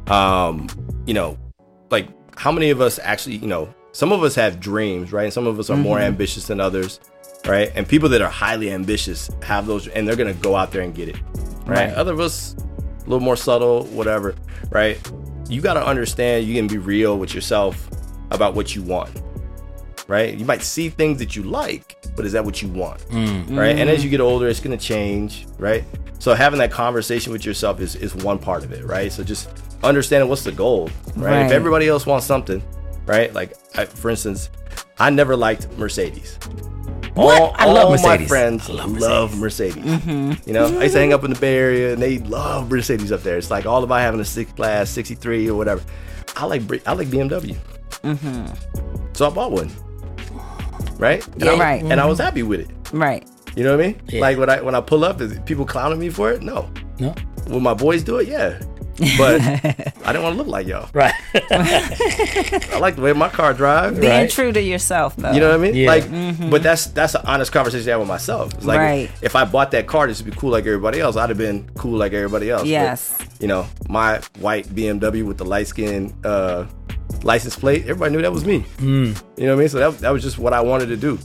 You know, like, how many of us actually, you know, some of us have dreams, right? And some of us are more ambitious than others, right? And people that are highly ambitious have those, and they're gonna go out there and get it, right? Other of us, a little more subtle, whatever, right? You got to understand, you can be real with yourself about what you want, right? You might see things that you like, but is that what you want, right? And as you get older, it's going to change, right? So having that conversation with yourself is one part of it, right? So just understanding what's the goal, right? If everybody else wants something, right? Like, for instance, I never liked Mercedes.
I love Mercedes.
My friends love Mercedes. You know, I used to hang up in the Bay Area, and they love Mercedes up there. It's like all about having a 6 class, 63 or whatever. I like BMW. So I bought one. Right? And I was happy with it.
Right.
You know what I mean?
Yeah.
Like when I pull up, is people clowning me for it? No.
No.
Will my boys do it? Yeah. But I didn't want to look like y'all.
Right.
I like the way my car drives.
Being true to yourself, though.
You know what I mean?
Yeah.
Like, but that's an honest conversation I have with myself. It's like, if I bought that car just to be cool like everybody else, I'd have been cool like everybody else.
Yes.
But, you know, my white BMW with the light skin license plate, everybody knew that was me. You know what I mean? So that was just what I wanted to do.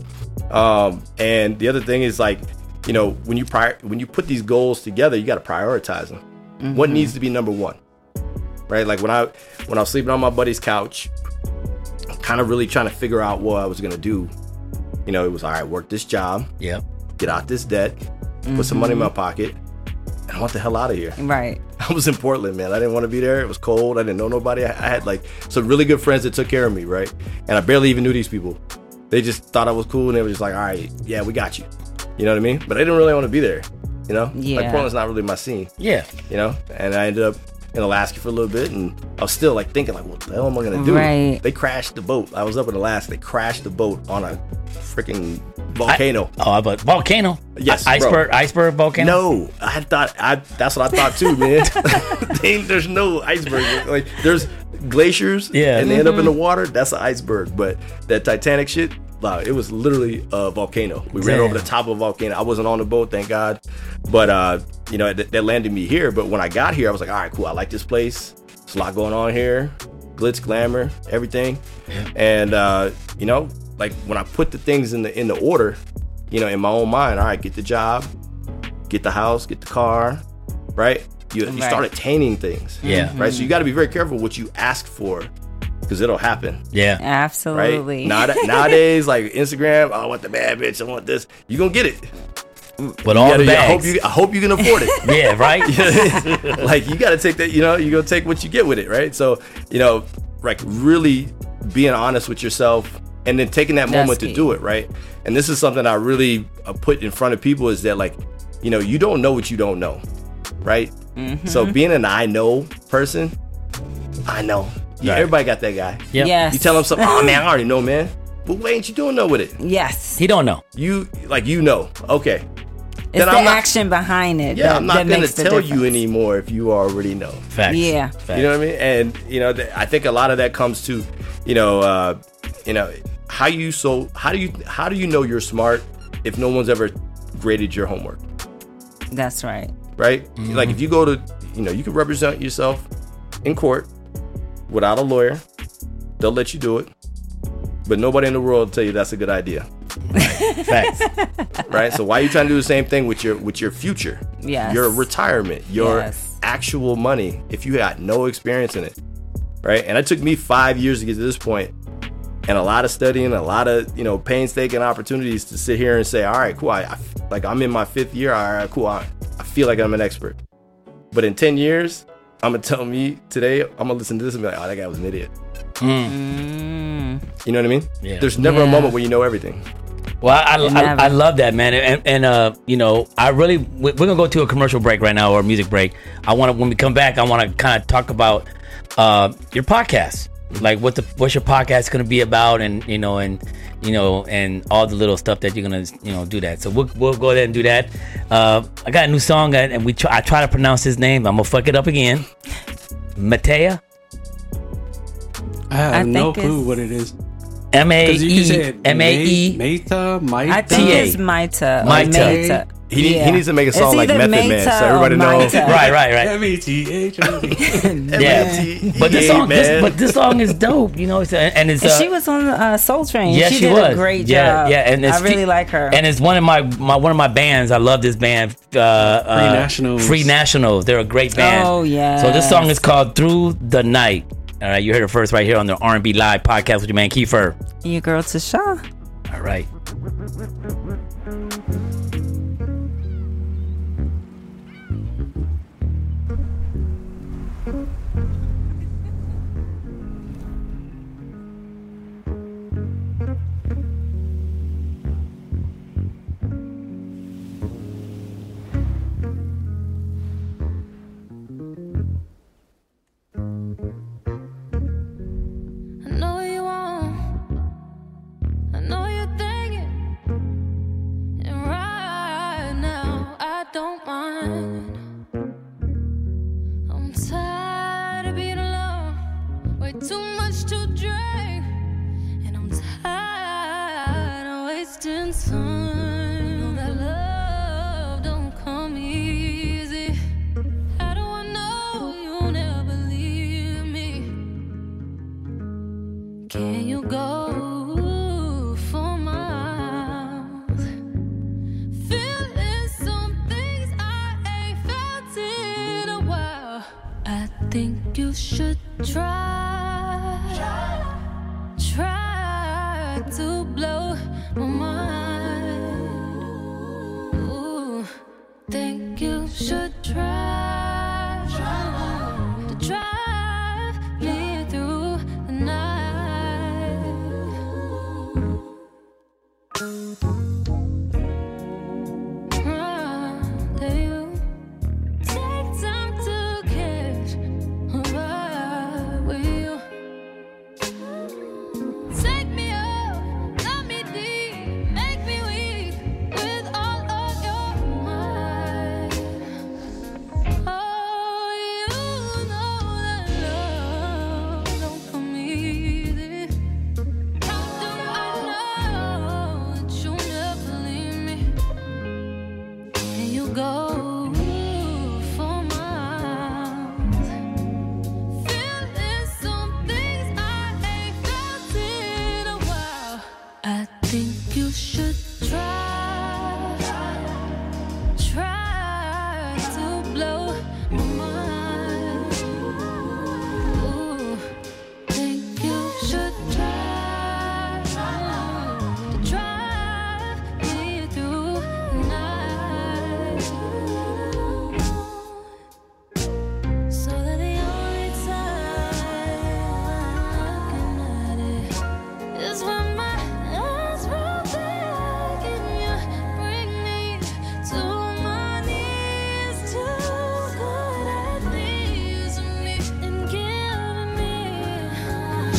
And the other thing is, like, you know, when you put these goals together, you got to prioritize them. What needs to be number one? Right? Like when I was sleeping on my buddy's couch, kind of really trying to figure out what I was going to do. You know, it was, all right, work this job.
Yeah.
Get out this debt. Put some money in my pocket. And I want the hell out of here.
Right.
I was in Portland, man. I didn't want to be there. It was cold. I didn't know nobody. I had like some really good friends that took care of me, right? And I barely even knew these people. They just thought I was cool, and they were just like, all right, yeah, we got you. You know what I mean? But I didn't really want to be there, you know?
Yeah.
Like, Portland's not really my scene.
Yeah.
You know? And I ended up in Alaska for a little bit, and I was still like thinking, like, what the hell am I going to do?
Right.
They crashed the boat. I was up in Alaska. They crashed the boat on a freaking volcano.
But volcano.
Yes,
iceberg volcano.
No, that's what I thought too, man. There's no iceberg. Like, there's glaciers, and they end up in the water. That's an iceberg. But that Titanic shit, wow, it was literally a volcano. We ran over the top of a volcano. I wasn't on the boat, thank God. But you know, that landed me here. But when I got here, I was like, all right, cool. I like this place. There's a lot going on here. glitz, glamour, everything. And you know, like when I put the things in the order, you know, in my own mind, all right, get the job, get the house, get the car, right? You start attaining things.
Yeah.
Right. So you got to be very careful what you ask for, because it'll happen.
Yeah.
Absolutely.
Right? Nowadays, like Instagram, I want the bad bitch, I want this. You're going to get it.
But all the bags.
I hope you can afford it.
Yeah, right?
Like, you got to take that, you know, you're going to take what you get with it, right? So, you know, like really being honest with yourself and then taking that moment to do it, right? And this is something I really put in front of people, is that, like, you know, you don't know what you don't know, right? Mm-hmm. So being an I know person, I know. Yeah,
Right.
Everybody got that guy.
Yep.
Yes.
You tell him something, oh man, I already know, man. But what ain't you doing no with it?
Yes.
He don't know.
You know. Okay.
It's the action behind it.
Yeah, I'm not
that
gonna
makes the
tell you
difference.
anymore if you already know.
Facts.
Yeah.
Facts.
You know what I mean? And you know, I think a lot of that comes to, you know, how do you know you're smart if no one's ever graded your homework?
That's right.
Right?
Mm-hmm.
Like if you go to, you know, you can represent yourself in court without a lawyer. They'll let you do it. But nobody in the world will tell you that's a good idea.
Facts.
Right? So why are you trying to do the same thing with your future?
Yes.
Your retirement, your
Yes.
actual money, if you got no experience in it. Right? And it took me 5 years to get to this point, and a lot of studying, a lot of, you know, painstaking opportunities to sit here and say, all right, cool, I'm in my 5th year, all right, cool, I feel like I'm an expert. But in 10 years, I'm gonna tell me today, I'm gonna listen to this and be like, oh, that guy was an idiot. You know what I mean?
Yeah.
There's never a moment where you know everything.
Well, I love that, man, and you know, we're gonna go to a commercial break right now, or a music break. When we come back, I want to kind of talk about your podcast, like what's your podcast gonna be about, and and all the little stuff that you're gonna do that. So we'll go ahead and do that. I got a new song, and I try to pronounce his name. I'm gonna fuck it up again. Matea.
I have no clue what it is.
Maeta.
I think it's Maita.
He needs to make a song like Method Man, so everybody knows.
Right.
METH.
Yeah, but this song is dope. You know, and
she was on Soul Train.
Yeah,
she
she
did
was.
a great job.
Yeah, and
I really like her.
And it's one of my bands. I love this band. Free Nationals. They're a great band.
Oh yeah.
So this song is called Through the Night. All right, you heard it first right here on the R&B Live podcast with your man Kiefer.
Your girl Tasha.
All right.
Don't mind. I'm tired of being alone. Way too much to drink, and I'm tired of wasting time. Know that love don't come easy. How do I know you'll never leave me? Can you go for miles? Feeling some things I ain't felt in a while. I think you should try to blow my mind. Ooh, think you should try to drive me through the night. Take time to catch a ride with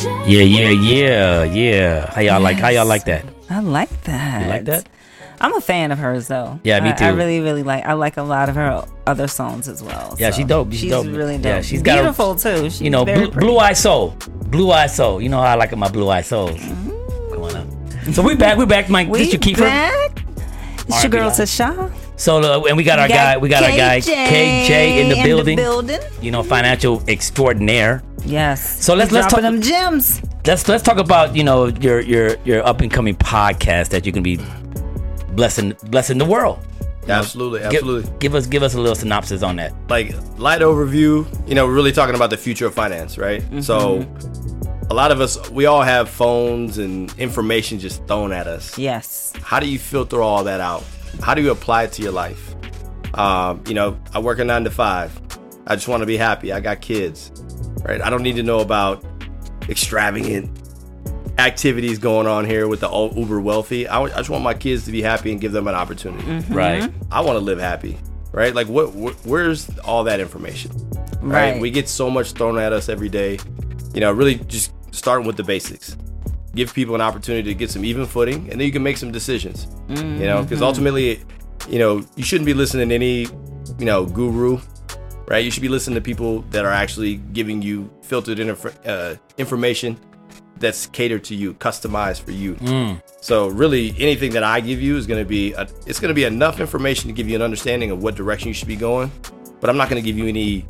Yeah. How y'all like that?
I like that.
You like that?
I'm a fan of hers though.
Yeah, me too.
I really, really like. I like a lot of her other songs as well.
Yeah,
so.
she's dope. She's dope.
Really dope.
Yeah, she's got
beautiful too. She's very pretty.
Blue Eye Soul. Blue Eye Soul. You know how I like my Blue Eye Souls. Come on up. So we're back. Mike, this your Kiefer.
It's your girl Tasha.
So and we got our guy. We got our guy KJ in the building. You know, financial extraordinaire.
Yes.
So let's talk
them gems.
Let's talk about your up and coming podcast that you can be blessing the world.
Absolutely.
Give us a little synopsis on that.
Like light overview. We're really talking about the future of finance, right?
Mm-hmm.
So a lot of us, we all have phones and information just thrown at us.
Yes.
How do you filter all that out? How do you apply it to your life? I work a 9 to 5. I just want to be happy. I got kids, right? I don't need to know about extravagant activities going on here with the uber wealthy. I just want my kids to be happy and give them an opportunity.
Mm-hmm.
Right.
I want to live happy, right? Like where's all that information?
Right.
We get so much thrown at us every day. Really just starting with the basics. Give people an opportunity to get some even footing, and then you can make some decisions. Because ultimately, you shouldn't be listening to any, guru, right? You should be listening to people that are actually giving you filtered information that's catered to you, customized for you. So really, anything that I give you is going to be it's going to be enough information to give you an understanding of what direction you should be going. But I'm not going to give you any,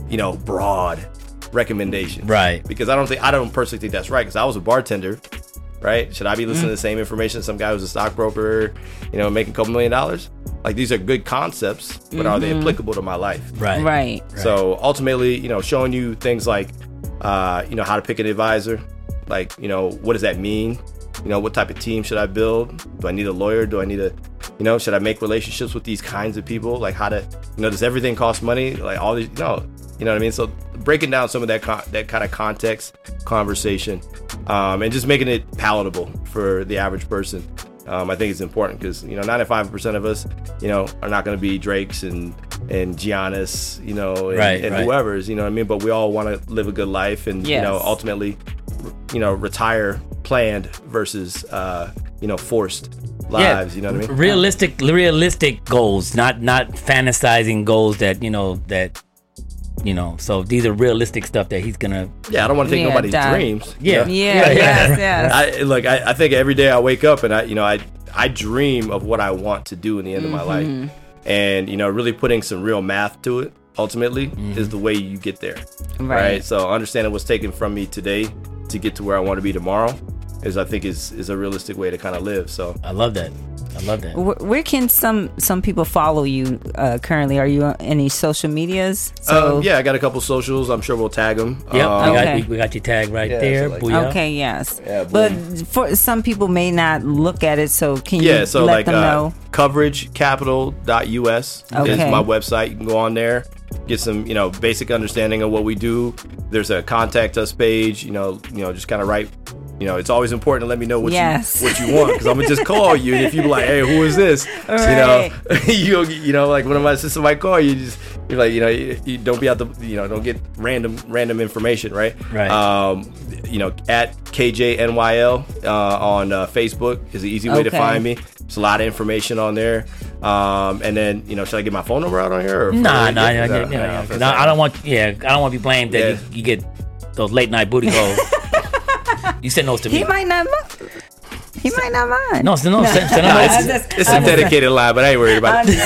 broad recommendations,
right?
Because I don't personally think that's right. Because I was a bartender, right? Should I be listening to the same information as some guy who's a stockbroker, making a couple $1 million? Like, these are good concepts, but are they applicable to my life?
Right.
So ultimately, showing you things like, how to pick an advisor, like, what does that mean? What type of team should I build? Do I need a lawyer? Do I need should I make relationships with these kinds of people? Like, how to, does everything cost money? Like, all these, you know what I mean? So breaking down some of that kind of context, conversation, and just making it palatable for the average person. I think it's important because 95% of us, are not going to be Drakes and Giannis, and whoever's, you know what I mean? But we all want to live a good life and ultimately, retire planned versus forced lives. You know what I mean?
Realistic goals, not fantasizing goals that. So these are realistic stuff that he's gonna.
Yeah, I don't want to take nobody's dreams.
Yes.
I think every day I wake up and I dream of what I want to do in the end of my life, and really putting some real math to it. Ultimately, is the way you get there. Right. So understanding what's taken from me today to get to where I want to be tomorrow is a realistic way to kind of live. So
I love that.
Where can some people follow you currently? Are you on any social medias?
I got a couple socials. I'm sure we'll tag them.
Yep, we got your tag right there.
Okay, yes. Yeah, but for some people may not look at it, so can you let them know?
CoverageCapital.us is my website. You can go on there, get some basic understanding of what we do. There's a contact us page. Just kind of write. It's always important to let me know what you want, because I'm gonna just call you, and if you be like, hey, who is this?
Right.
Like when my sister might call you, you're like, you don't be out the, don't get random information, right?
Right.
At KJNYL on Facebook is an easy way to find me. There's a lot of information on there. And then, should I get my phone number out on here?
No. I don't want to be blamed that you get those late night booty calls. You send those to me.
He might not mind.
No, send
it's a dedicated line, but I ain't worried about it.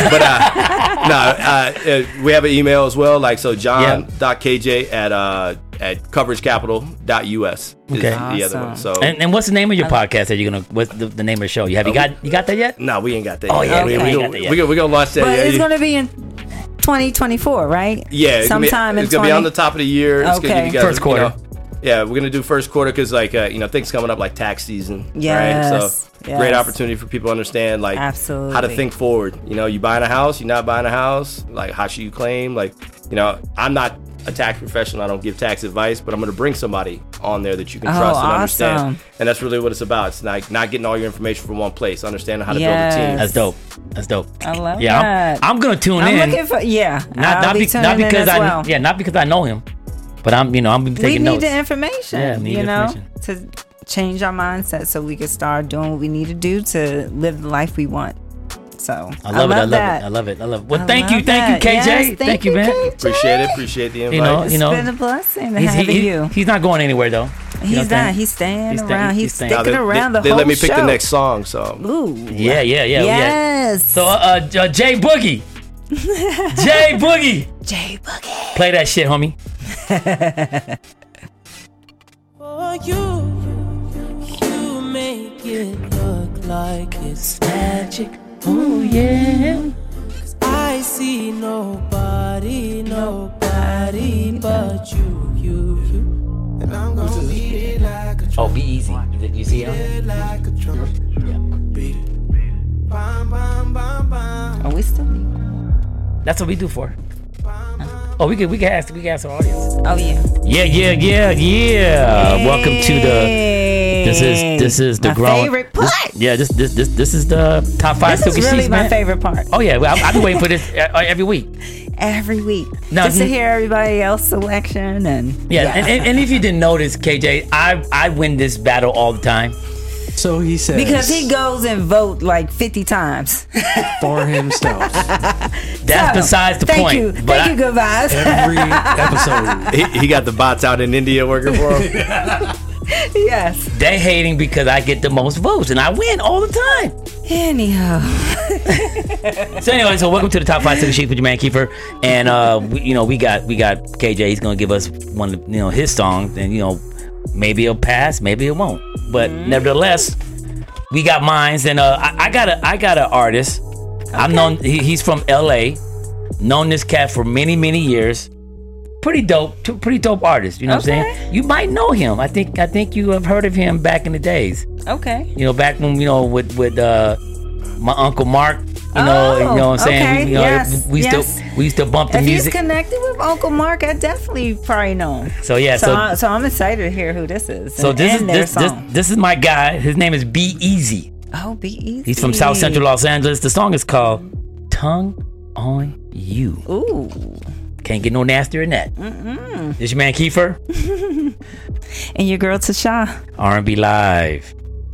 But we have an email as well. Like, so john.kj at coveragecapital.us is the other one. So and
what's the name of your podcast that you're gonna? What's the name of the show? You got that yet?
No, we ain't got that.
Oh
yet. We're gonna launch that.
But it's gonna be in 2024, right?
Yeah,
sometime
it's gonna be on the top of the year. It's gonna give you guys,
first quarter.
Yeah, we're gonna do first quarter because things coming up like tax season.
Yes.
Right? So great opportunity for people to understand
absolutely
how to think forward. You buying a house, you're not buying a house. Like, how should you claim? I'm not a tax professional. I don't give tax advice, but I'm gonna bring somebody on there that you can trust and understand. And that's really what it's about. It's not getting all your information from one place. Understanding how to build a team.
That's dope.
I love that.
I'm gonna tune in.
I'm looking for
not because I know him. But I'm
we
taking
need
notes.
the information.
Yeah, we need information.
To change our mindset so we can start doing what we need to do to live the life we want. So
I love it. Well, thank you, KJ.
Yes, thank you,
man.
KJ.
Appreciate the invite.
It's been a blessing having you.
He's not going anywhere though.
He's not. He's staying around. He's sticking around the
they
whole
let me pick
show.
the next song, so.
Ooh.
Yeah.
Yes.
So Jay Boogie. Jay Boogie.
Jay Boogie.
Play that shit, homie.
For you make it look like it's magic.
Oh yeah.
'Cause I see nobody but you. And I'm gonna beat it like a drum.
Oh, be easy. Did you see him?
Like a drum. Beat it. Bam, bam, bam, bam.
Are we still?
That's what we do for. Oh, we can ask our audience.
Oh yeah.
Yeah. Welcome to the. This is the
my
growing.
favorite part.
This is the top 5
This is
Silky
really
Sheets,
my
man.
favorite part.
Oh yeah, I've been waiting for this every week.
Every week,
Now,
just to hear everybody else's selection and
And if you didn't notice, KJ, I win this battle all the time.
So he says.
because he goes and vote like 50 times.
For himself.
That's besides the point.
Thank you, good vibes.
Every episode.
He got the bots out in India working for him.
Yes.
They hating because I get the most votes and I win all the time.
Anyhow.
So anyway, welcome to the top 5 Silky Sheets with your man Kiefer, and we got KJ. He's gonna give us one of his songs, and maybe it'll pass, maybe it won't, but nevertheless, we got mines, and I got an artist. Okay. I've known he's from LA, known this cat for many years. Pretty dope artist. You know what I'm saying? You might know him. I think you have heard of him back in the days.
Okay.
Back when with my uncle Mark. You know what I'm saying?
Okay.
We used to bump the
if
music.
If he's connected with Uncle Mark, I definitely probably know him.
So yeah,
so I'm excited to hear who this is.
So this is my guy. His name is Be Easy.
Oh, Be Easy.
He's from South Central Los Angeles. The song is called "Tongue on You."
Ooh.
Can't get no nastier than that. This your man Kiefer.
And your girl Tasha.
R&B Live.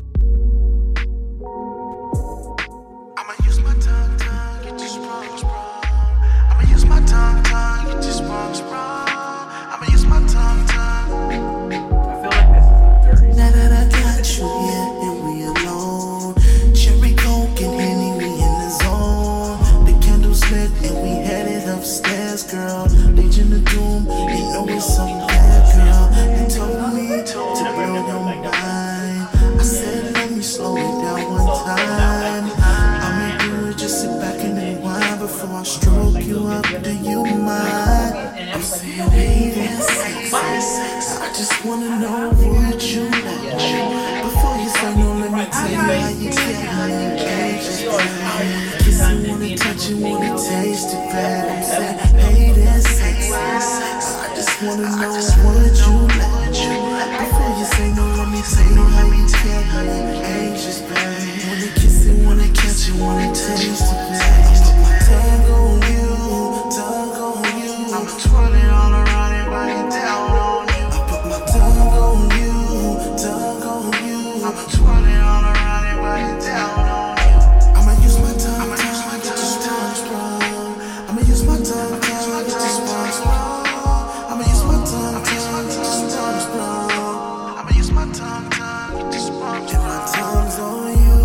Girl, Legion of Doom, you know it's so bad, girl. You told me to blow your mind. I said, let me slow it down one time. I'ma do it, just sit back and rewind before I stroke you up. Do you mind? I'm saying, hey, that's sexy. I just wanna know, would you let me? Before you say no, let me tell you how you get how you anxious. I wanna kiss you, wanna touch you, wanna taste it bad. I'm saying, hey, that's sexy. I just wanna know, would you let me? Before you say no, let me tell you how you get how you anxious, babe. Wanna kiss it, wanna catch it, wanna taste it bad. Tongue on you, tongue on you. I'm twirling all around and riding down on you. I put my tongue on you, tongue on you. I'm twirling all around and riding down on you. I'ma use my tongue, get your tongue strong. I'ma use my tongue, get your tongue strong. I'ma use my tongue, get your tongue strong. I'ma use my tongue, get your tongue's on you.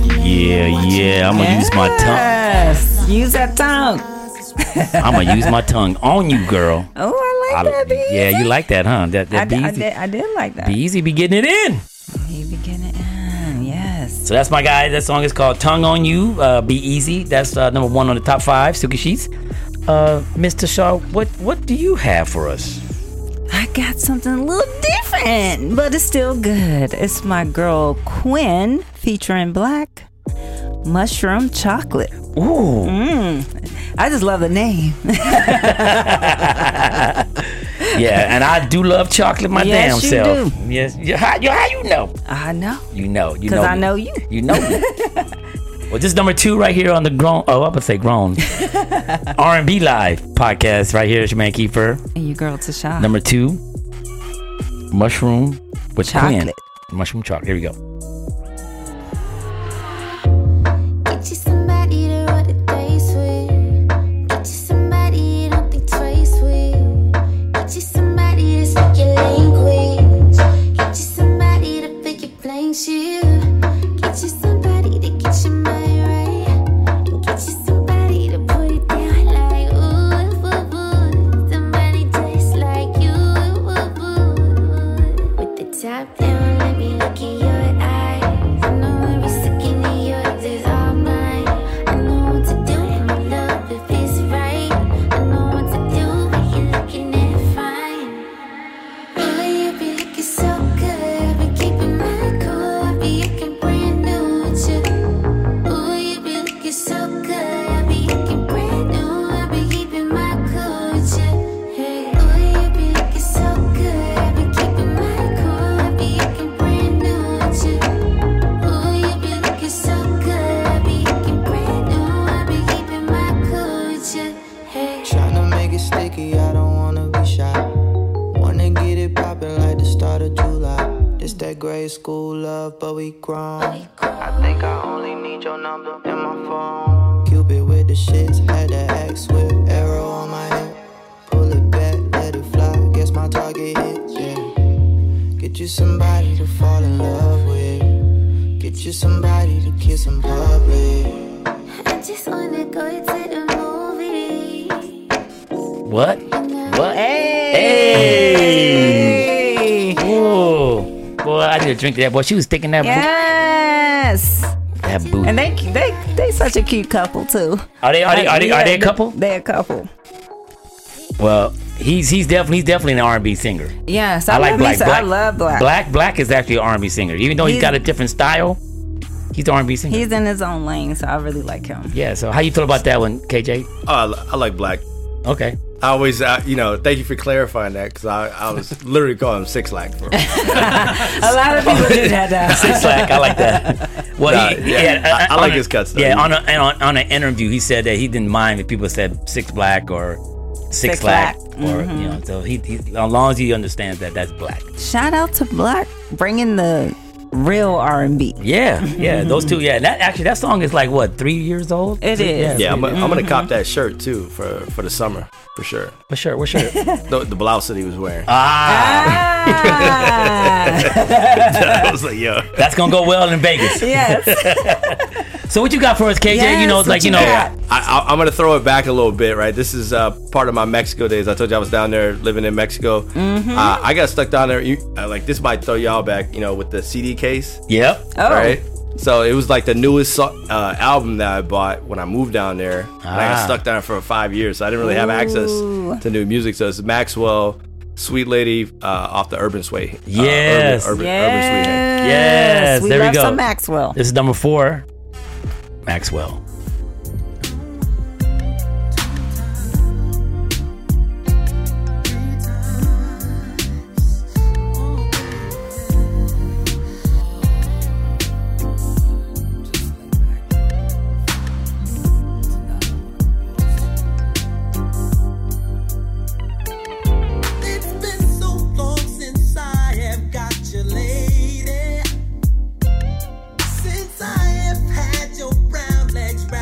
Yeah, I'm gonna use my tongue.
Yes, use that tongue.
I'm gonna use my tongue on you, girl.
Oh, I like that. Be
yeah,
easy.
you like that, huh? That
I
Be Easy.
did like that.
Be Easy, be getting it in.
He be getting it in, yes.
So that's my guy. That song is called "Tongue on You." Be Easy. That's number 1 on the top 5 Silky Sheets. Mr. Shaw, what do you have for us?
I got something a little different, but it's still good. It's my girl Quinn featuring Black, Mushroom Chocolate.
Ooh.
I just love the name.
Yeah, and I do love chocolate my
Yes,
damn
you
self.
do.
Yes. How you know?
I know.
You know.
Because I know you.
You know me. Well, this is number 2 right here on the grown. Oh, I'm gonna say grown. R&B Live podcast right here. It's your man Kiefer.
And your girl Tasha.
Number 2, mushroom with
Chocolate.
Quinn. Mushroom chocolate. Here we go.
Get you somebody to roll the dice with. Get you somebody you don't think twice with. Get you somebody to speak your language. Get you somebody to pick your playing shit. Get you somebody to get your mind right. And get you somebody to put it down like ooh, ooh, ooh. Somebody just like you, ooh, ooh. With the top down, let me look in your eyes. I know every second of yours is all mine. I know what to do with my love if it's right. I know what to do when you're looking at fine. Oh, you be looking so good. Been keeping my cool. I be acting brand new with you. Oh, you be looking so good. I be acting brand new. I be keeping my cool with you. Hey, oh, you be looking so good. I be keeping my cool. I be acting brand new with you. Oh, you be looking so good. I be acting brand new. I be keeping my cool with you. Hey.
Tryna make it sticky, I don't wanna be shy. Wanna get it poppin' like the start of July. This that grade school love, but we grown. I think I only need your number in my phone. Cupid with the shits, had to act swift. Arrow on my hip, pull it back, let it fly. Guess my target hit, yeah. Get you somebody to fall in love with. Get you somebody to kiss in public.
I just wanna go to the movie.
What? What?
Hey.
Whoa. Boy, I need to drink that. Boy, she was thinking that
Yes.
that booty.
And they such a cute couple too.
Are they a couple?
They're a couple.
Well, he's definitely an R&B singer.
Yes,
I like Black.
I love Black.
Black is actually an R&B singer. Even though he's got a different style, he's the R&B singer.
He's in his own lane, so I really like him.
Yeah. So how you feel about that one, KJ?
I like Black.
Okay.
I always, thank you for clarifying that because I was literally calling him Six Lack.
A lot of people do that.
Six Lack, I like that. Well,
I like his cuts. Though.
Yeah, on an interview, he said that he didn't mind if people said Six Black or Six Lack, or so he as long as he understands that that's Black.
Shout out to Black bringing the real R&B.
Yeah, those two. Yeah, that song is like what, 3 years old?
It is.
Yeah, I'm gonna cop that shirt too for the summer for sure.
What shirt? What shirt?
the blouse that he was wearing.
I
was like, yo,
that's gonna go well in Vegas.
Yes.
So what you got for us, KJ?
Yes,
I'm gonna throw it back a little bit, right? This is part of my Mexico days. I told you I was down there living in Mexico.
Mm-hmm.
I got stuck down there. Like this might throw y'all back, with the CD case.
Yep.
Oh.
Right. So it was like the newest album that I bought when I moved down there. And I got stuck down for 5 years, so I didn't really have access to new music. So it's Maxwell, Sweet Lady off the Urban Sway.
Yes.
Urban Sweet.
Yes.
We
there
love
we go.
some Maxwell.
This is number 4. Maxwell.
Since I have had your brown legs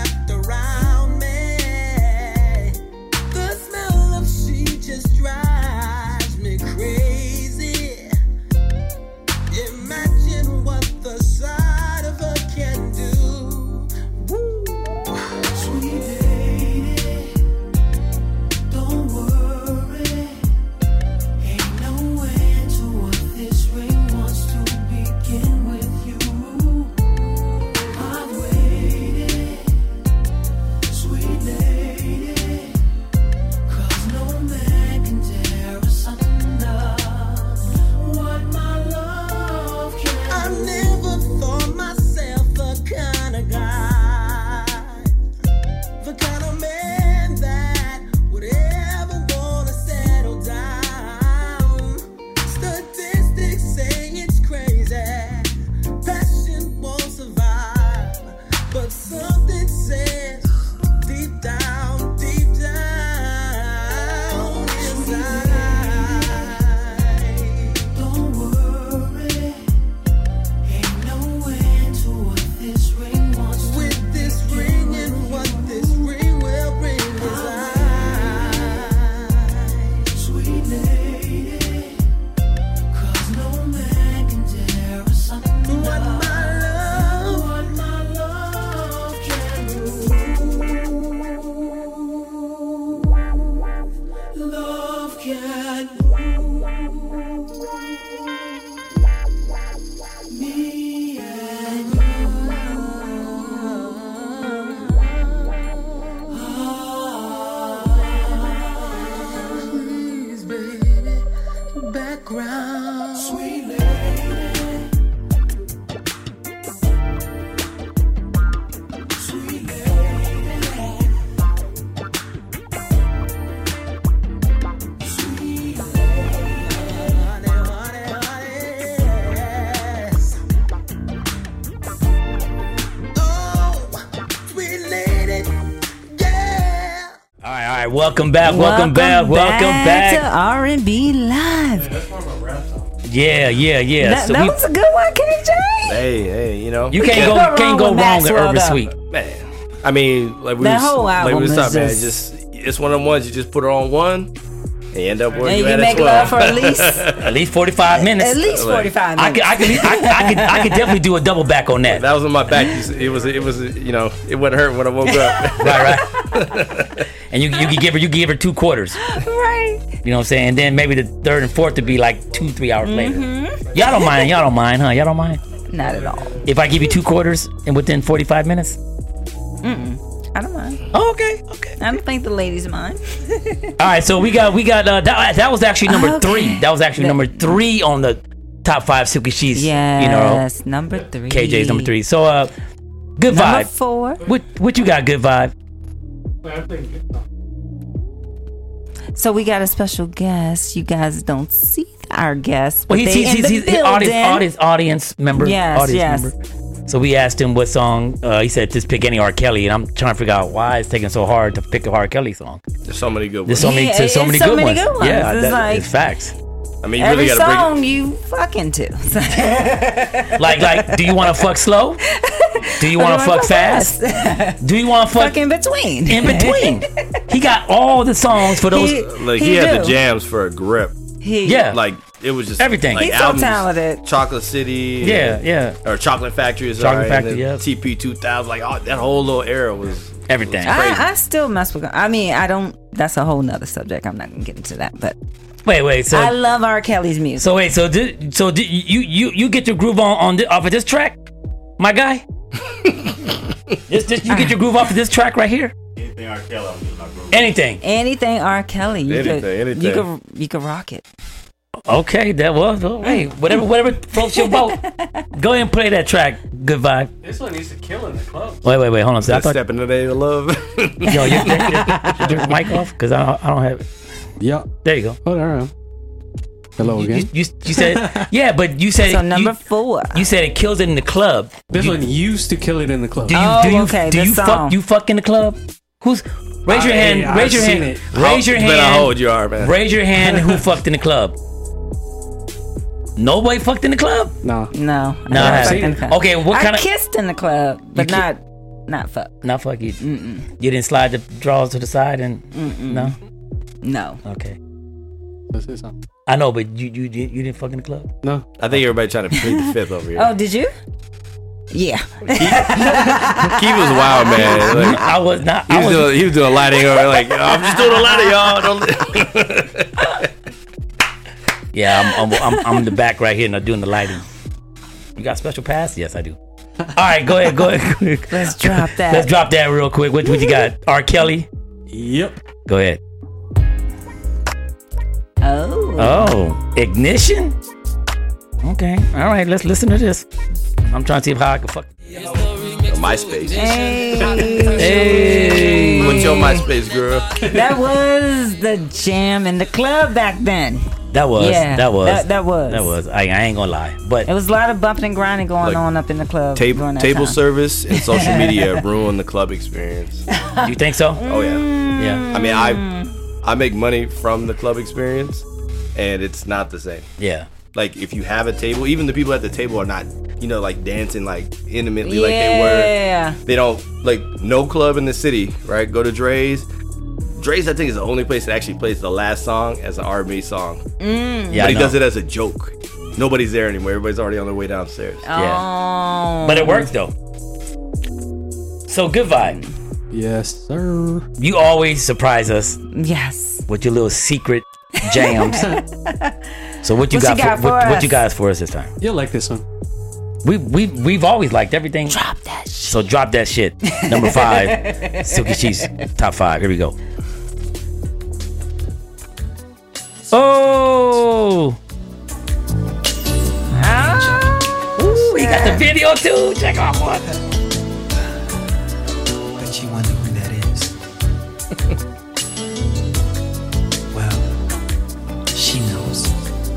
Background, sweet lady. Sweet lady. Sweet lady. Oh, sweet lady. Yeah.
All right. Welcome back. Welcome back.
to R&B Live.
Yeah.
That was a good one, KJ.
Hey, you know.
You can't go wrong with
Maxwell,
Urban
though.
Sweet.
Man, I mean, like we
That
was,
whole
like
album
we was
is
talking, man.
just-
It's one of them ones you just put it on one, and you end up where
And
you
you
at
make
12.
love for at least
At least 45 minutes.
at least 45
I
minutes.
I could definitely do a double back on that.
That was on my back. It was, you know, it wouldn't hurt when I woke up.
Right. And you could give her 2 quarters.
Right.
You know what I'm saying? And then maybe the third and fourth would be like 2-3 hours later.
Mm-hmm.
Y'all don't mind, huh? Y'all don't mind
Not at all.
if I give you 2 quarters and within 45 minutes?
I don't mind.
Oh, okay.
I don't think the ladies mind.
All right, so we got that was actually number
Okay.
3. That was actually number 3 on the top 5 Silky Sheets.
Yes, number 3.
KJ's number 3. So good
Number
vibe.
4.
What you got? Good vibe.
So we got a special guest. You guys don't see our guest, but
Well,
they in the
he's
building.
audience member.
Yes,
audience
yes.
member. So we asked him what song. He said just pick any R. Kelly, and I'm trying to figure out why it's taking so hard to pick a R. Kelly song.
There's so many good
There's
ones.
so many,
Yeah,
so
it's
many
so
good
many
ones.
good ones.
Yeah,
It's like-
it's facts.
I mean, you
Every
really got to break
song you fucking to.
Like, do you want to fuck slow? Do you want to fuck fast? Do you want to fuck
Fuck in between.
in between? He got all the songs for those.
Like he had the jams for a grip.
Yeah.
Like it was just
Everything.
Like
He's so
albums,
talented.
Chocolate City.
Yeah.
Or Chocolate Factory.
Chocolate Factory, yeah.
TP 2000. Like that whole little era was
Everything.
I still mess with. I mean, I don't. That's a whole nother subject. I'm not gonna get into that. But
Wait. So
I love R. Kelly's music.
So did you get your groove off of this track, my guy? You get your groove off of this track right here.
Anything R. Kelly, I'll use my groove.
Anything R. Kelly.
Anything.
You could rock it.
Okay, that was hey, whatever floats your boat. Go ahead and play that track. Good vibe.
This one needs to kill in the club.
Wait, hold on. So I thought,
Step into the love.
yo, your mic off because I don't have it.
Yeah.
There you go.
Oh, there I am. Hello again.
You said yeah, but you said
So number 4.
You said it kills it in the club.
This one used to kill it in the club.
Do you fuck in the club? Who's raise your hand?
I've
Raise your
seen
hand.
it.
Raise your
You better
hand.
hold you are, man.
Raise your hand. Who fucked in the club? Nobody fucked in the club.
No.
No.
No, I
I
haven't.
fucked in the club.
Okay, what kind
I
of
kissed in the club, but not fuck.
not fuck you? You didn't slide the drawers to the side and no.
No.
Okay,
That's it, something.
I know, but you didn't fuck in the club.
No.
I think everybody trying to plead the fifth over here.
Oh, did you? Yeah.
Keith was wild, man. Like,
I was not.
he was doing lighting over like I'm just doing a lighting, y'all. Don't
Yeah, I'm in the back right here, not doing the lighting. You got special pass? Yes, I do. All right, go ahead.
Let's drop that.
Let's drop that real quick. What you got? R. Kelly?
Yep.
Go ahead.
Oh.
Oh, Ignition? Okay. All right, let's listen to this. I'm trying to see how I can fuck.
MySpace.
Hey.
Hey.
What's your MySpace, girl?
That was the jam in the club back then.
That was.
Yeah,
That was.
that was.
I ain't gonna lie. But
It was a lot of bumping and grinding going
Like,
on up in the club.
Table
during that
table
time.
service and social media ruined the club experience.
you think so?
Oh yeah.
Yeah.
I mean, I make money from the club experience, and it's not the same.
Yeah.
Like if you have a table, even the people at the table are not, like dancing like intimately like they were.
Yeah.
They don't like no club in the city, right? Go to Dre's. Dre's, I think, is the only place that actually plays the last song as an R&B song.
Yeah.
But he
I
does
know.
it as a joke. Nobody's there anymore. Everybody's already on their way downstairs.
Oh.
But it works though. So good vibe.
Yes, sir.
You always surprise us
Yes.
with your little secret jams. So what you
What
got?
you got for
What
us?
you got for us this time?
You'll like this one.
We've always liked everything.
Drop that shit.
So drop that shit. Number 5, Silky Cheese, top 5. Here we go. Oh. Ooh, he got the video too. Check out one.
Bet you wonder who that is. Well, she knows.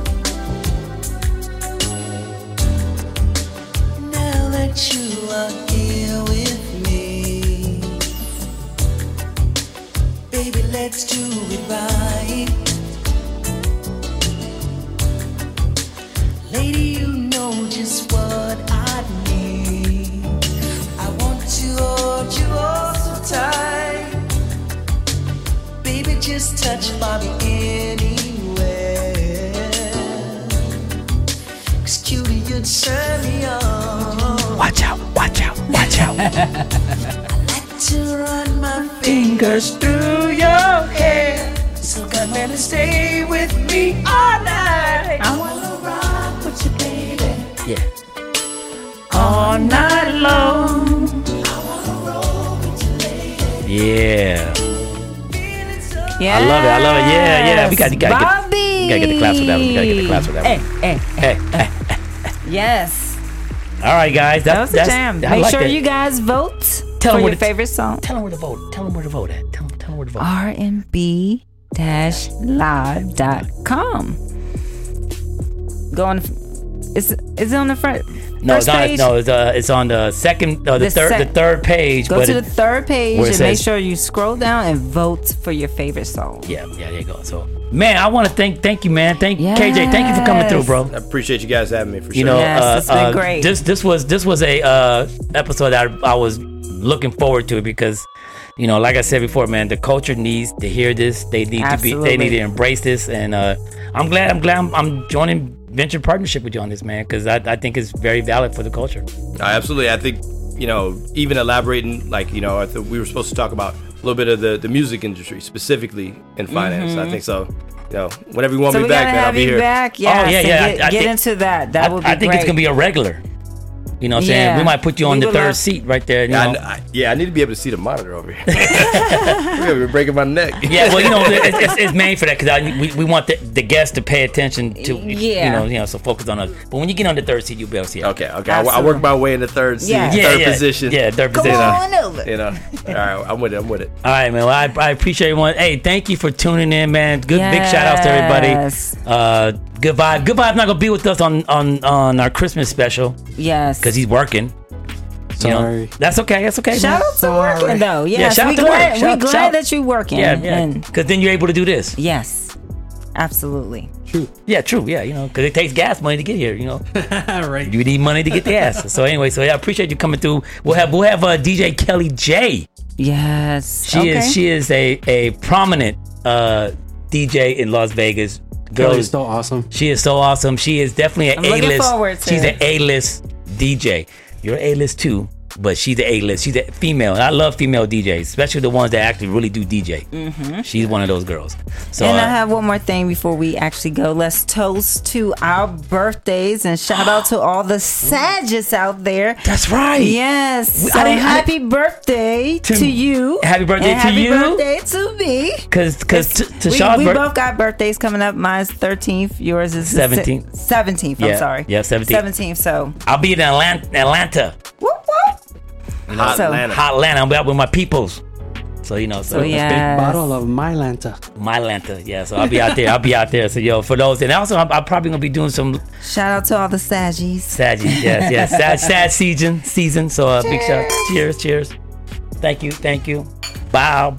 Now that you are here with me, baby, let's do it right. Lady, you know just what I need. I want to hold you all so tight. Baby, just touch Bobby anywhere. 'Cause cutie, you'd turn me on.
Watch out, watch out, watch out.
I like to run my fingers through your hair. So come in and stay with me all night. I wanna rock with you, baby.
Yeah.
All night long.
Yeah.
Yeah.
I love it. I love it. Yeah, yeah. We got you gotta
Bobby.
get the claps for that one. You gotta get the claps for that one.
Hey.
Hey.
Yes.
All right, guys.
That was a jam.
I
Make
like
sure
that.
you guys vote
Tell
for
them
your
where to-
favorite song.
Tell them where to vote. Tell them where to vote at. Tell them where to vote.
rnb-live.com. Go on. Is it on the front?
No,
first
it's not.
page?
No, it's on the second, the third page.
Go
but
to the third page
where it
and make
says-
sure you scroll down and vote for your favorite song.
Yeah, there you go. So, man, I want to thank you, man. KJ. Thank you for coming through, bro.
I appreciate you guys having me for sure.
You know,
Yes, it's been great.
This was a episode that I was looking forward to because, you know, like I said before, man, the culture needs to hear this. They need
Absolutely.
they need to embrace this, and I'm glad I'm joining venture partnership with you on this, man, because I think it's very valid for the culture.
Absolutely. I think, you know, even elaborating, like, you know, we were supposed to talk about a little bit of the music industry, specifically in finance. I think so. You know, whenever you want
So
me
we
back,
gotta
man, I'll
have
be
you
here.
back. Yes,
Oh, yeah,
and
yeah.
Get,
I
get
think-
into that. That would be
I think
great.
it's gonna be a regular. You know what I'm saying?
Yeah.
We might put you on
We
the
would
third
love-
seat right there. You
Yeah,
know?
I need to be able to see the monitor over here. You're breaking my neck.
Yeah, well, you know, it's made for that because we want the guests to pay attention to,
Yeah.
you know, so focus on us. But when you get on the third seat, you'll be able to see it.
Okay. I work my way in the third seat,
Yeah.
Yeah,
third
yeah.
position.
Yeah, third
Come
position.
on over.
You know, all right, I'm with it.
All right, man. Well, I appreciate everyone. Hey, thank you for tuning in, man. Big shout outs to everybody.
Yes.
Good vibe. Good vibe's not gonna be with us on our Christmas special
Yes.
because he's working. You know?
Sorry.
That's okay. That's okay.
Shout
man.
out to working though.
Yeah,
Yes,
shout out
we
to
glad,
work. Shout-
we glad
shout-
that you're working.
Yeah,
And
because then you're able to do this.
yes, absolutely.
Yeah, true. Yeah, you know, because it takes gas money to get here. You know,
Right.
you need money to get the gas. So anyway, yeah, I appreciate you coming through. We'll have DJ Kelly J.
Yes.
She is a prominent DJ in Las Vegas.
Kelly's so awesome.
She is so awesome. She is definitely an
I'm looking
A-list.
forward to
She's
it.
an A-list DJ. You're an A-list too, but she's the A-list. She's a female, and I love female DJs, especially the ones that actually really do DJ. Mm-hmm. She's one of those girls. So
And I have one more thing before we actually go. Let's toast to our birthdays and shout out to all the Sagittarius out there.
that's right.
Yes.
I
So
didn't-
happy birthday to you.
Happy birthday
and
to
happy
you.
birthday to me.
Because to
we
Shaw's birthday.
both got birthdays coming up. Mine's 13th. Yours is
17th.
17th.
Yeah,
I'm sorry.
yeah, 17th.
17th. So
I'll be in Atlanta.
whoop whoop.
Hot
So-
Atlanta.
Hot Atlanta. I'll be out with my peoples. So you know,
So
Big
yeah.
bottle of Mylanta.
my Atlanta. Yeah, so I'll be out there. So yo, for those, and also I'm probably gonna be doing some
Shout out to all the Saggies.
Saggy. Yes. Sad season. So big shout. Cheers. Thank you. Bow.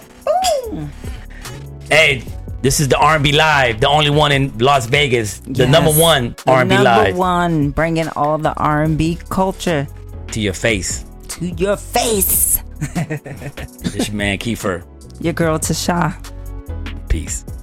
Hey, this is the R&B Live, the only one in Las Vegas, the
Yes.
number one
The
R&B
number
Live
one, bringing all the R&B culture
to your face.
to your face.
This your man Kiefer.
Your girl Tasha.
Peace.